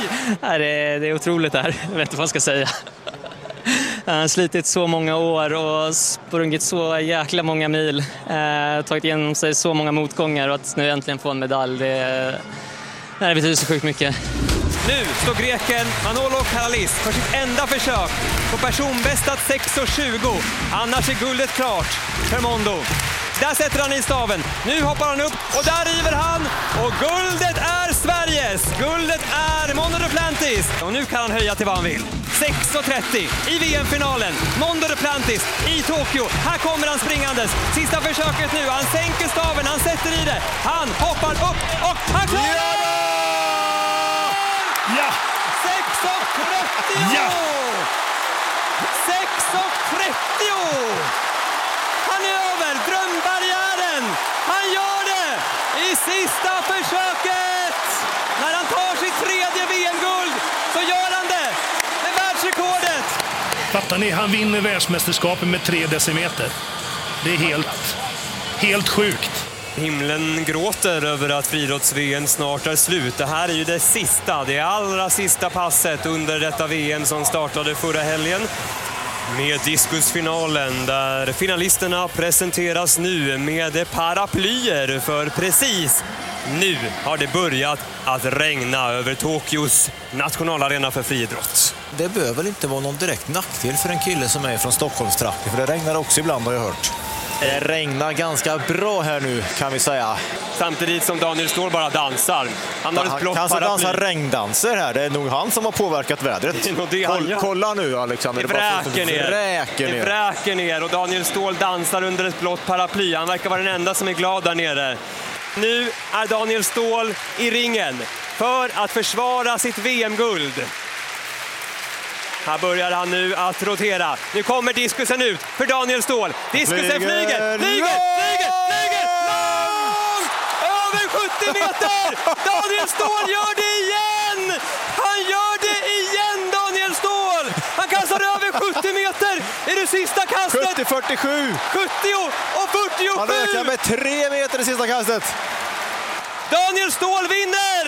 Det är, det är otroligt där. Jag vet inte vad jag ska säga. Jag har slitit så många år och sprungit så jäkla många mil. Eh, tagit igenom sig så många motgångar och att nu äntligen få en medalj, det, det betyder så sjukt mycket. Nu står greken Manolo Karalis för sitt enda försök på personbästat sex tjugo. Annars är guldet klart för Mondo. Där sätter han i staven. Nu hoppar han upp och där river han. Och guldet är Sveriges. Guldet är Mondo Duplantis. Och nu kan han höja till vad han vill. sex trettio i V M-finalen. Mondo Duplantis i Tokyo. Här kommer han springandes. Sista försöket nu. Han sänker staven, han sätter i det. Han hoppar upp och han klarar det! Ja! sex trettio! Ja! sex trettio! Han är över drömbarriären. Han gör det i sista försöket. När han tar sitt tredje V M-guld så gör han det med världsrekordet. Fattar ni? Han vinner världsmästerskapen med tre decimeter. Det är helt, helt sjukt. Himlen gråter över att friidrotts-V M snart är slut. Det här är ju det sista, det allra sista passet under detta V M som startade förra helgen. Med diskusfinalen där finalisterna presenteras nu med paraplyer, för precis nu har det börjat att regna över Tokyos nationalarena för friidrott. Det bör väl inte vara någon direkt nackdel för en kille som är från Stockholmstrakten, för det regnar också ibland, har jag hört. Det regnar ganska bra här nu, kan vi säga. Samtidigt som Daniel Ståhl bara dansar. Han har ett blått kanske paraply. dansar regndanser här. Det är nog han som har påverkat vädret. Det är nog det han Koll, gör. kolla nu, Alexander. Det vräker ner. Vräker ner. Det vräker ner och Daniel Ståhl dansar under ett blått paraply. Han verkar vara den enda som är glad där nere. Nu är Daniel Ståhl i ringen för att försvara sitt V M-guld. Här börjar han nu att rotera. Nu kommer diskusen ut för Daniel Ståhl. Diskusen flyger, flyger, flyger, flyger, flyger, långt! Över sjuttio meter! Daniel Ståhl gör det igen! Han gör det igen, Daniel Ståhl! Han kastar över sjuttio meter i det sista kastet. sjuttio fyrtiosju. sjuttio och fyrtiosju! Han ökar med tre meter i sista kastet. Daniel Ståhl vinner!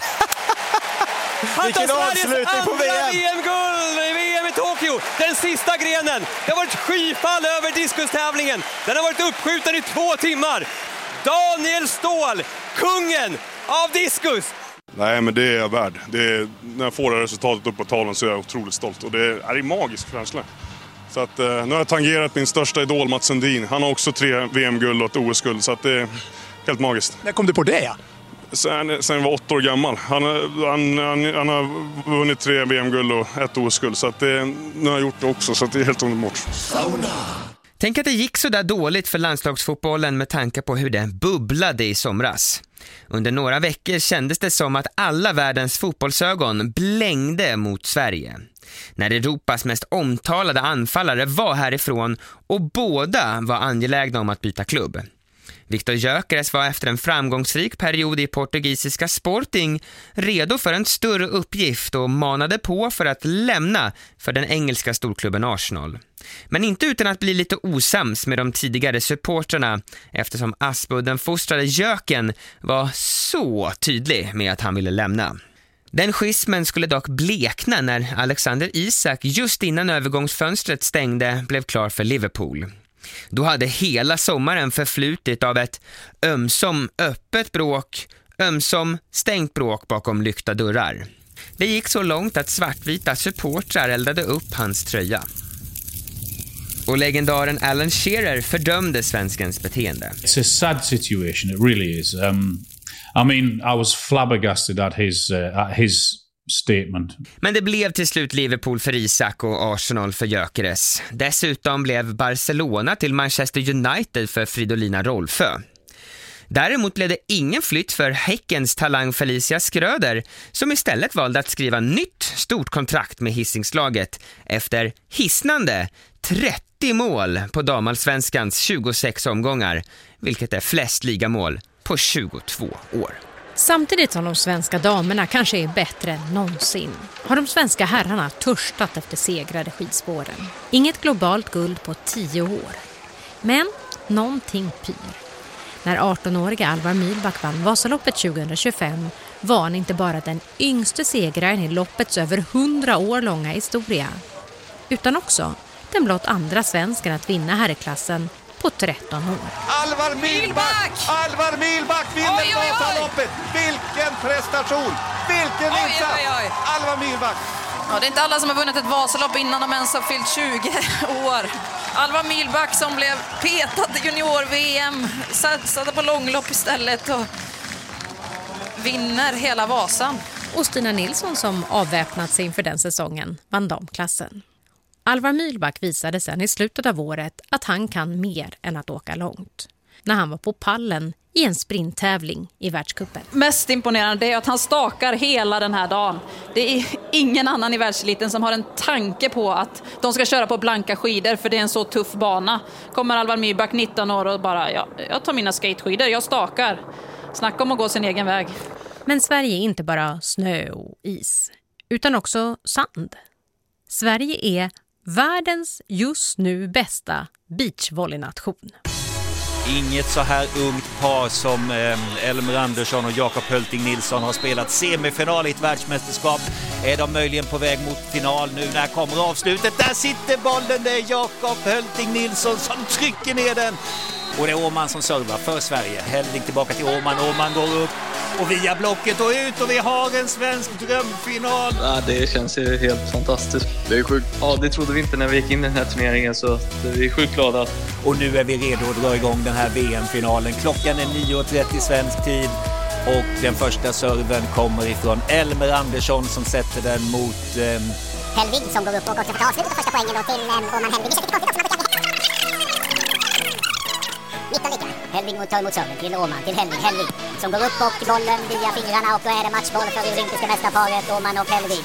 Han tar Sveriges andra V M-guld i V M i Tokyo. Den sista grenen. Det har varit skyfall över diskustävlingen. Den har varit uppskjuten i två timmar. Daniel Ståhl, kungen av diskus. Nej, men det är jag värd. Det är, när jag får det resultatet upp på talen så är jag otroligt stolt. Och det är, är en magisk känsla. Så att, eh, nu har jag tangerat min största idol, Mats Sundin. Han har också tre V M-guld och ett O S-guld. Så att det är helt magiskt. När kom du på det, ja? Sen, sen jag var åtta år gammal. Han, han, han, han har vunnit tre V M-guld och ett O S-guld. Så att det, nu har jag gjort det också. Så att det är helt underbart. Tänk att det gick så där dåligt för landslagsfotbollen med tanke på hur det bubblade i somras. Under några veckor kändes det som att alla världens fotbollsögon blängde mot Sverige. När Europas mest omtalade anfallare var härifrån och båda var angelägna om att byta klubb. Viktor Gyökeres var efter en framgångsrik period i portugisiska Sporting redo för en större uppgift och manade på för att lämna för den engelska storklubben Arsenal. Men inte utan att bli lite osams med de tidigare supporterna, eftersom Aspudden fostrade Jöken var så tydlig med att han ville lämna. Den schismen skulle dock blekna när Alexander Isak just innan övergångsfönstret stängde blev klar för Liverpool. Då hade hela sommaren förflutit av ett ömsom öppet bråk, ömsom stängt bråk bakom lyckta dörrar. Det gick så långt att svartvita supportrar eldade upp hans tröja. Och legendaren Alan Shearer fördömde svenskens beteende. It's a sad situation, it really is. Um, I mean, I was flabbergasted at his, uh, at his statement. Men det blev till slut Liverpool för Isak och Arsenal för Gyökeres. Dessutom blev Barcelona till Manchester United för Fridolina Rolfö. Däremot blev det ingen flytt för Häckens talang Felicia Skröder, som istället valde att skriva nytt stort kontrakt med Hisingslaget efter hisnande trettio mål på damallsvenskans tjugosex omgångar, vilket är flest ligamål på tjugotvå år. Samtidigt som de svenska damerna kanske är bättre än någonsin har de svenska herrarna törstat efter segrade skidspåren. Inget globalt guld på tio år. Men någonting pyr. När arton-åriga Alvar Mühlback vann Vasaloppet tjugohundratjugofem var han inte bara den yngste segraren i loppets över hundra år långa historia, utan också den blott andra svensken att vinna herrklassen på tretton år. Alvar Milback! Alvar Milback vinner Vasaloppet! Vilken prestation! Vilken oj, insats! Oj, oj. Alvar Milback! Ja, det är inte alla som har vunnit ett Vasalopp innan de ens har fyllt tjugo år. Alvar Milback som blev petad i junior-V M, satsade på långlopp istället och vinner hela Vasan. Och Stina Nilsson som avväpnat sig inför den säsongen vann damklassen. Alvar Milback visade sen i slutet av året att han kan mer än att åka långt. När han var på pallen i en sprinttävling i världscupen. Mest imponerande är att han stakar hela den här dagen. Det är ingen annan i världseliten som har en tanke på att de ska köra på blanka skidor för det är en så tuff bana. Kommer Alvar Milback nitton år och bara, ja, jag tar mina skateskidor, jag stakar. Snacka om att gå sin egen väg. Men Sverige är inte bara snö och is, utan också sand. Sverige är världens just nu bästa beachvolleynation. Inget så här ungt par som eh, Elmer Andersson och Jakob Hölting Nilsson har spelat semifinal i ett världsmästerskap. Är de möjligen på väg mot final nu? När kommer avslutet? Där sitter bollen, det är Jakob Hölting Nilsson som trycker ner den. Och det är Åman som servar för Sverige. Hälving tillbaka till Åman. Åman går upp och via blocket och ut och vi har en svensk drömfinal. Ja, det känns ju helt fantastiskt. Det är sjukt. Ja, det trodde vi inte när vi gick in i den här turneringen så vi är sjukt glada. Och nu är vi redo att dra igång den här V M-finalen. Klockan är nio trettio svensk tid och den första serven kommer ifrån Elmer Andersson som sätter den mot... Eh... Hälving som går upp och också får ta avslutet första poängen då till eh, Åman Hälving. Det känns lite konstigt också. nitton lika. Hälving tar emot serven till Åman, till Hälving. Hälving som går upp och bollen via fingrarna och då är det matchboll för det olympiska mästarparet Åman och Hälving.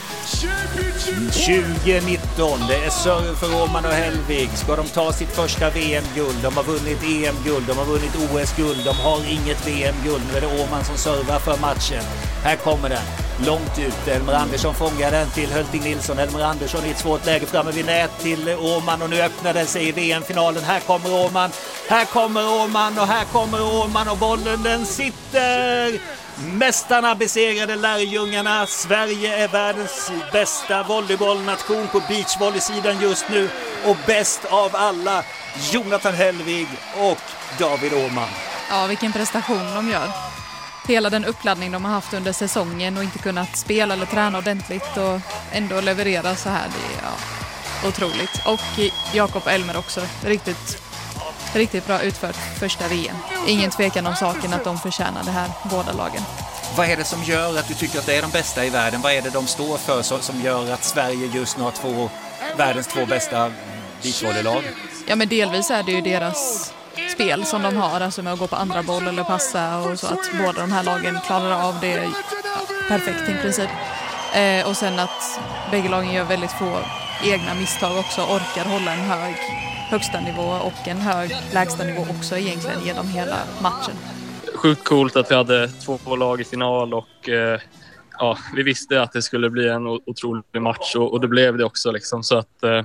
tjugo nitton, det är serve för Åman och Hälving. Ska de ta sitt första V M-guld? De har vunnit E M-guld, de har vunnit O S-guld, de har inget V M-guld. Nu är det Åman som servar för matchen. Här kommer den. Långt ut. Elmer Andersson fångar den till Hölting Nilsson. Elmer Andersson i ett svårt läge framme vid nät till Åman och nu öppnar den sig i V M-finalen. Här kommer Åman. Här kommer Åman och här kommer Åman och bollen den sitter. Mästarna besegrade lärjungarna. Sverige är världens bästa volleybollnation på beachvolleysidan just nu och bäst av alla Jonathan Hellvig och David Åman. Ja, vilken prestation de gör. Hela den uppladdning de har haft under säsongen och inte kunnat spela eller träna ordentligt och ändå leverera så här, det är ja, otroligt. Och Jakob Elmer också, riktigt, riktigt bra utfört första V M. Ingen tvekan om saken att de förtjänar det här, båda lagen. Vad är det som gör att du tycker att det är de bästa i världen? Vad är det de står för som gör att Sverige just nu har två, världens två bästa beachvolleylag? Ja, men delvis är det ju deras spel som de har, alltså med att gå på andra boll eller passa och så att båda de här lagen klarar av det ja, perfekt i princip. Eh, och sen att bägge lagen gör väldigt få egna misstag också, orkar hålla en hög högsta nivå och en hög lägsta nivå också egentligen genom hela matchen. Sjukt coolt att vi hade två lag i final och eh, ja, vi visste att det skulle bli en otrolig match och, och det blev det också liksom, så att eh,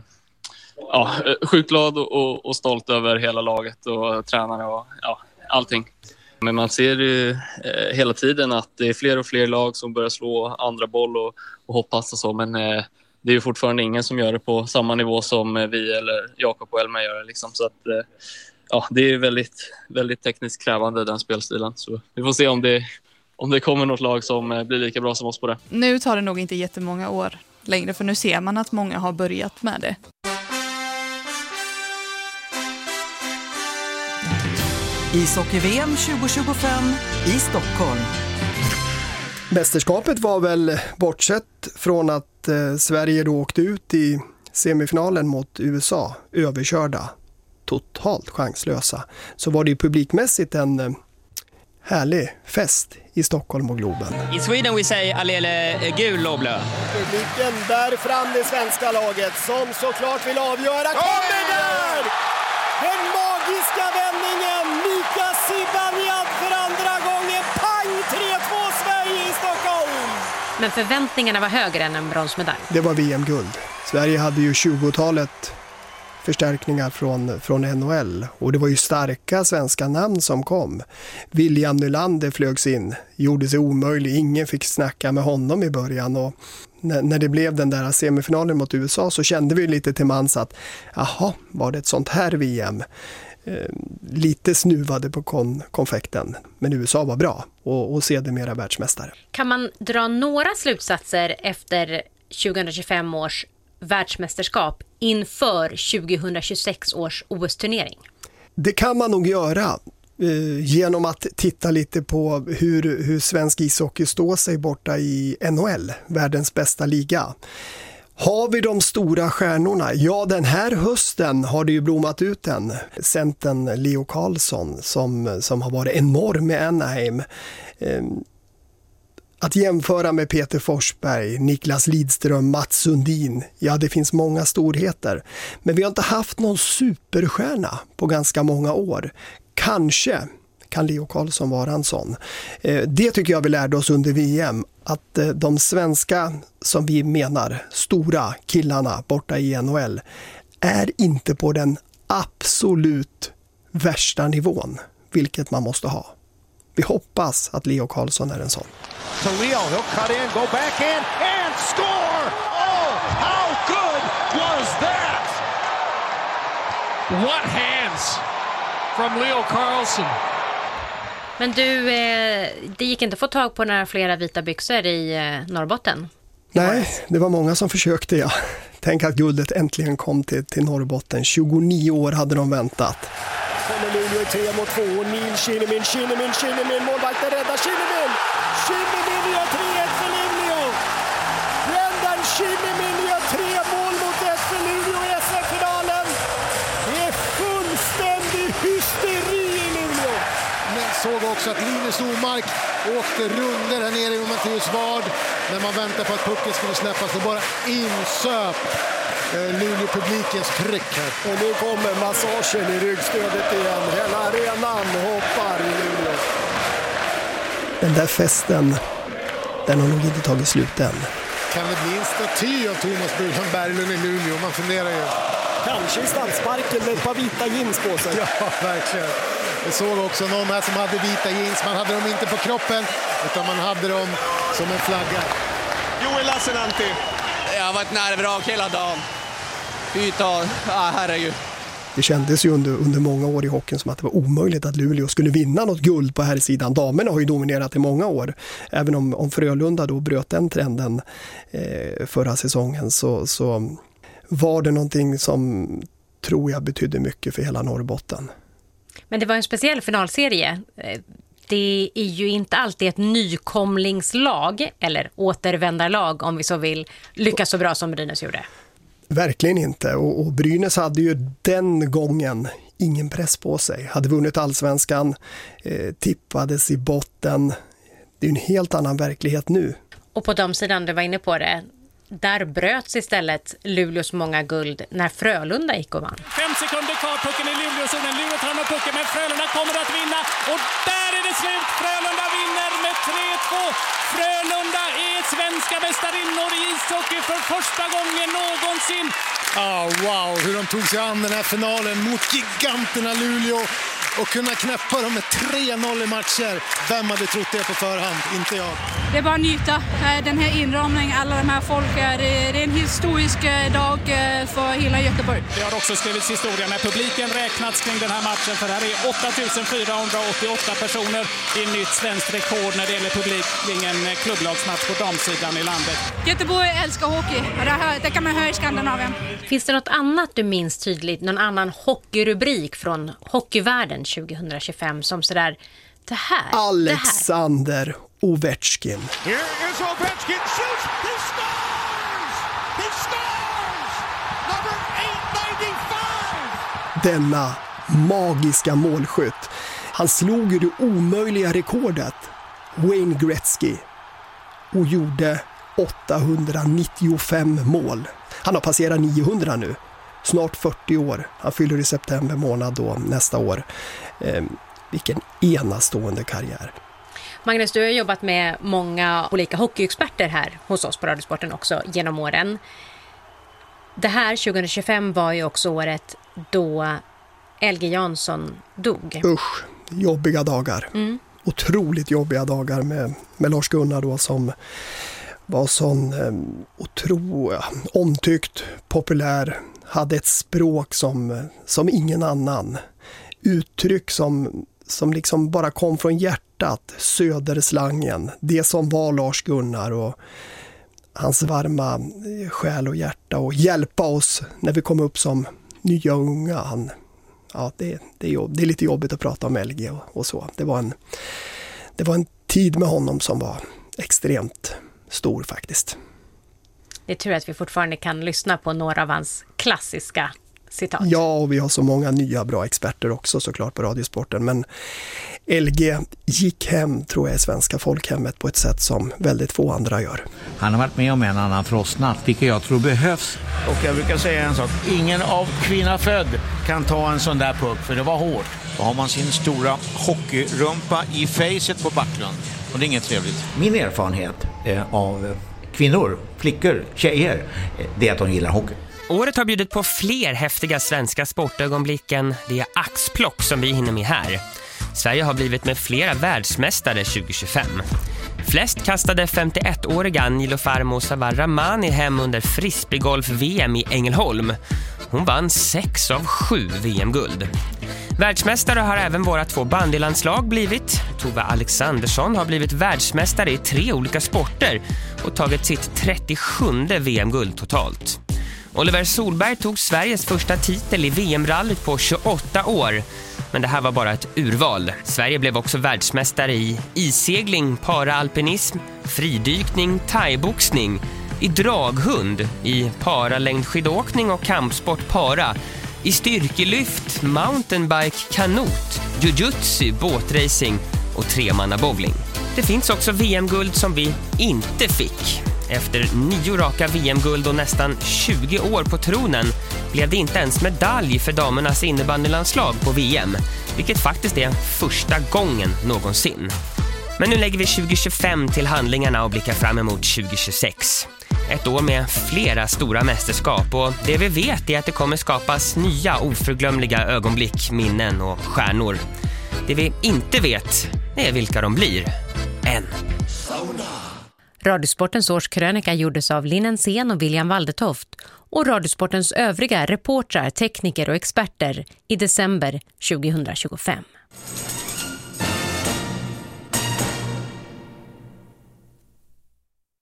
ja, sjukt glad och, och, och stolt över hela laget och tränarna och ja, allting. Men man ser ju eh, hela tiden att det är fler och fler lag som börjar slå andra boll och, och hoppas och så, men eh, det är ju fortfarande ingen som gör det på samma nivå som vi eller Jakob och Elmer gör det liksom, så att eh, ja, det är väldigt, väldigt tekniskt krävande den spelstilen, så vi får se om det, om det kommer något lag som eh, blir lika bra som oss på det. Nu tar det nog inte jättemånga år längre, för nu ser man att många har börjat med det. Ishockey-V M tjugo tjugofem i Stockholm. Mästerskapet var väl, bortsett från att eh, Sverige då åkte ut i semifinalen mot U S A, överkörda, totalt chanslösa, så var det ju publikmässigt en eh, härlig fest i Stockholm och Globen. I Sweden we say allele gul och blå. Publiken bär fram det svenska laget som såklart vill avgöra. Kommer där! Den magiska vändningen! Mika Zibanejad för andra gången. Pang! tre två Sverige i Stockholm! Men förväntningarna var högre än en bronsmedalj. Det var V M-guld. Sverige hade ju tjugotalet förstärkningar från, från N H L. Och det var ju starka svenska namn som kom. William Nylander flögs in, gjorde sig omöjlig. Ingen fick snacka med honom i början. Och när, när det blev den där semifinalen mot U S A så kände vi lite till mans att jaha, var det ett sånt här V M? Eh, lite snuvade på kon- konfekten. Men U S A var bra och, och sedermera världsmästare. Kan man dra några slutsatser efter tjugohundratjugofem års världsmästerskap inför tjugohundratjugosex års O S-turnering? Det kan man nog göra eh, genom att titta lite på hur, hur svensk ishockey står sig borta i N H L, världens bästa liga. Har vi de stora stjärnorna? Ja, den här hösten har det ju blommat ut en. Centern Leo Carlsson som, som har varit enorm i Anaheim. Eh, Att jämföra med Peter Forsberg, Niklas Lidström, Mats Sundin, ja det finns många storheter. Men vi har inte haft någon superstjärna på ganska många år. Kanske kan Leo Carlsson vara en sån. Det tycker jag vi lärde oss under V M. Att de svenska, som vi menar, stora killarna borta i N H L är inte på den absolut värsta nivån, vilket man måste ha. Vi hoppas att Leo Carlsson är en sån. To Leo, he'll cut in, go back in, and score! Oh, how good was that? What hands from Leo Carlsson. Men du, det gick inte att få tag på några flera vita byxor i Norrbotten? Nej, det var många som försökte, ja. Tänk att guldet äntligen kom till, till Norrbotten. tjugonio år hade de väntat. Kommer Luleå i tre mot två. Neil Kinnamin, Kinnamin, Kinnamin. Målvakten räddar Kinnamin. Kinnamin gör tre ett för Luleå. Brendan Kinnamin gör tre mål mot ett för Luleå i S M-finalen. Det är fullständig hysteri i Luleå. Men såg också att Linus Omark åkte runder här nere i Mattias Vard. När man väntar på att pucken skulle släppas och bara insöp Luleå-publikens tryck här. Och nu kommer massagen i ryggstödet igen. Hela arenan hoppar i Luleå. Den där festen, den har nog inte tagit slut än. Kan det bli en staty av Thomas Burhan Berglund i Luleå? Man funderar ju. Kanske i Stadsparken med ett par vita jeans på sig. Ja, verkligen. Jag såg också någon här som hade vita jeans. Man hade dem inte på kroppen, utan man hade dem som en flagga. Joel Lassinantti. Jag har varit nervrak hela dagen. Bytar, ah, herregud. Det kändes ju under, under många år i hockeyn som att det var omöjligt att Luleå skulle vinna något guld på här sidan. Damerna har ju dominerat i många år. Även om, om Frölunda då bröt den trenden eh, förra säsongen så, så var det någonting som tror jag betydde mycket för hela Norrbotten. Men det var en speciell finalserie. Det är ju inte alltid ett nykomlingslag eller återvändarlag, om vi så vill, lyckas så bra som Brynäs gjorde. Verkligen inte. Och, och Brynäs hade ju den gången ingen press på sig. Hade vunnit allsvenskan, eh, tippades i botten. Det är en helt annan verklighet nu. Och på de sidan du var inne på det, där bröts istället Luleås många guld när Frölunda gick och vann. Fem sekunder kvar, pucken i Luleåzonen. Luleå tar med pucken, men Frölunda kommer att vinna. Och där är det slut. Frölunda vinner med tre två. Frölunda är svenska mästarinnor i ishockey för första gången någonsin. Oh, wow, hur de tog sig an den här finalen mot giganterna Luleå. Och kunna knäppa dem med tre noll i matcher. Vem hade trott det på förhand? Inte jag. Det är bara att njuta. Den här inramningen, alla de här folken. Det är en historisk dag för hela Göteborg. Det har också skrivits historia när publiken räknats kring den här matchen. För här är åtta tusen fyrahundraåttioåtta personer. Det är nytt svenskt rekord när det gäller publik kring en klubblagsmatch på damsidan i landet. Göteborg älskar hockey. Det, här, det kan man höra i Skandinavien. Finns det något annat du minns tydligt? Någon annan hockeyrubrik från hockeyvärlden tjugohundratjugofem som sådär, det här, Alexander det här. Ovechkin. Here is Ovechkin, shoots, he scores! He scores! Number eight ninety-five! Denna magiska målskytt. Han slog ju det omöjliga rekordet, Wayne Gretzky, och gjorde åttahundranittiofem mål. Han har passerat niohundra nu. Snart fyrtio år. Han fyller i september månad då nästa år. Eh, vilken enastående karriär. Magnus, du har jobbat med många olika hockeyexperter här hos oss på Radiosporten också genom åren. Det här tjugohundratjugofem var ju också året då L G Jansson dog. Usch, jobbiga dagar. Mm. Otroligt jobbiga dagar med, med Lars-Gunnar då, som var sån eh, otro, omtyckt, populär, hade ett språk som, som ingen annan. Uttryck som, som liksom bara kom från hjärtat, söderslangen, det som var Lars-Gunnar och hans varma själ och hjärta, och hjälpa oss när vi kom upp som nya och unga. Han, ja, det, det, är jobb, det är lite jobbigt att prata om L G och, och så. Det var, en, det var en tid med honom som var extremt stor faktiskt. Det är tur att vi fortfarande kan lyssna på några av hans klassiska citat. Ja, och vi har så många nya bra experter också såklart på Radiosporten. Men L G gick hem, tror jag, i svenska folkhemmet på ett sätt som väldigt få andra gör. Han har varit med om en annan frostnatt, vilket jag tror behövs. Och jag brukar säga en sak, ingen av kvinna född kan ta en sån där puck, för det var hårt. Då har man sin stora hockeyrumpa i facet på Backlund, och det är inget trevligt. Min erfarenhet eh, av kvinnor, flickor, tjejer, eh, det är att de gillar hockey. Året har bjudit på fler häftiga svenska sportögonblicken. Det är axplock som vi hinner med här. Sverige har blivit med flera världsmästare tjugohundratjugofem. Flest kastade femtioettåriga Nilofarmo Savarramani hem under frisbeegolf-V M i Ängelholm. Hon vann sex av sju V M-guld. Världsmästare har även våra två bandylandslag blivit. Tove Alexandersson har blivit världsmästare i tre olika sporter och tagit sitt trettiosjunde V M-guld totalt. Oliver Solberg tog Sveriges första titel i V M-rallyt på tjugoåtta år. Men det här var bara ett urval. Sverige blev också världsmästare i issegling, paraalpinism, fridykning, thaiboxning, i draghund, i paralängdskidåkning och kampsport para, i styrkelyft, mountainbike, kanot, jujutsu, båtracing och tremannabowling. Det finns också V M-guld som vi inte fick. Efter nio raka V M-guld och nästan tjugo år på tronen blev det inte ens medalj för damernas innebandylandslag på V M, vilket faktiskt är första gången någonsin. Men nu lägger vi tjugohundratjugofem till handlingarna och blickar fram emot tjugohundratjugosex. Ett år med flera stora mästerskap, och det vi vet är att det kommer skapas nya oförglömliga ögonblick, minnen och stjärnor. Det vi inte vet är vilka de blir. Än. Radiosportens årskrönika gjordes av Linnen Sen och William Waldetoft och Radiosportens övriga reportrar, tekniker och experter i december tjugohundratjugofem.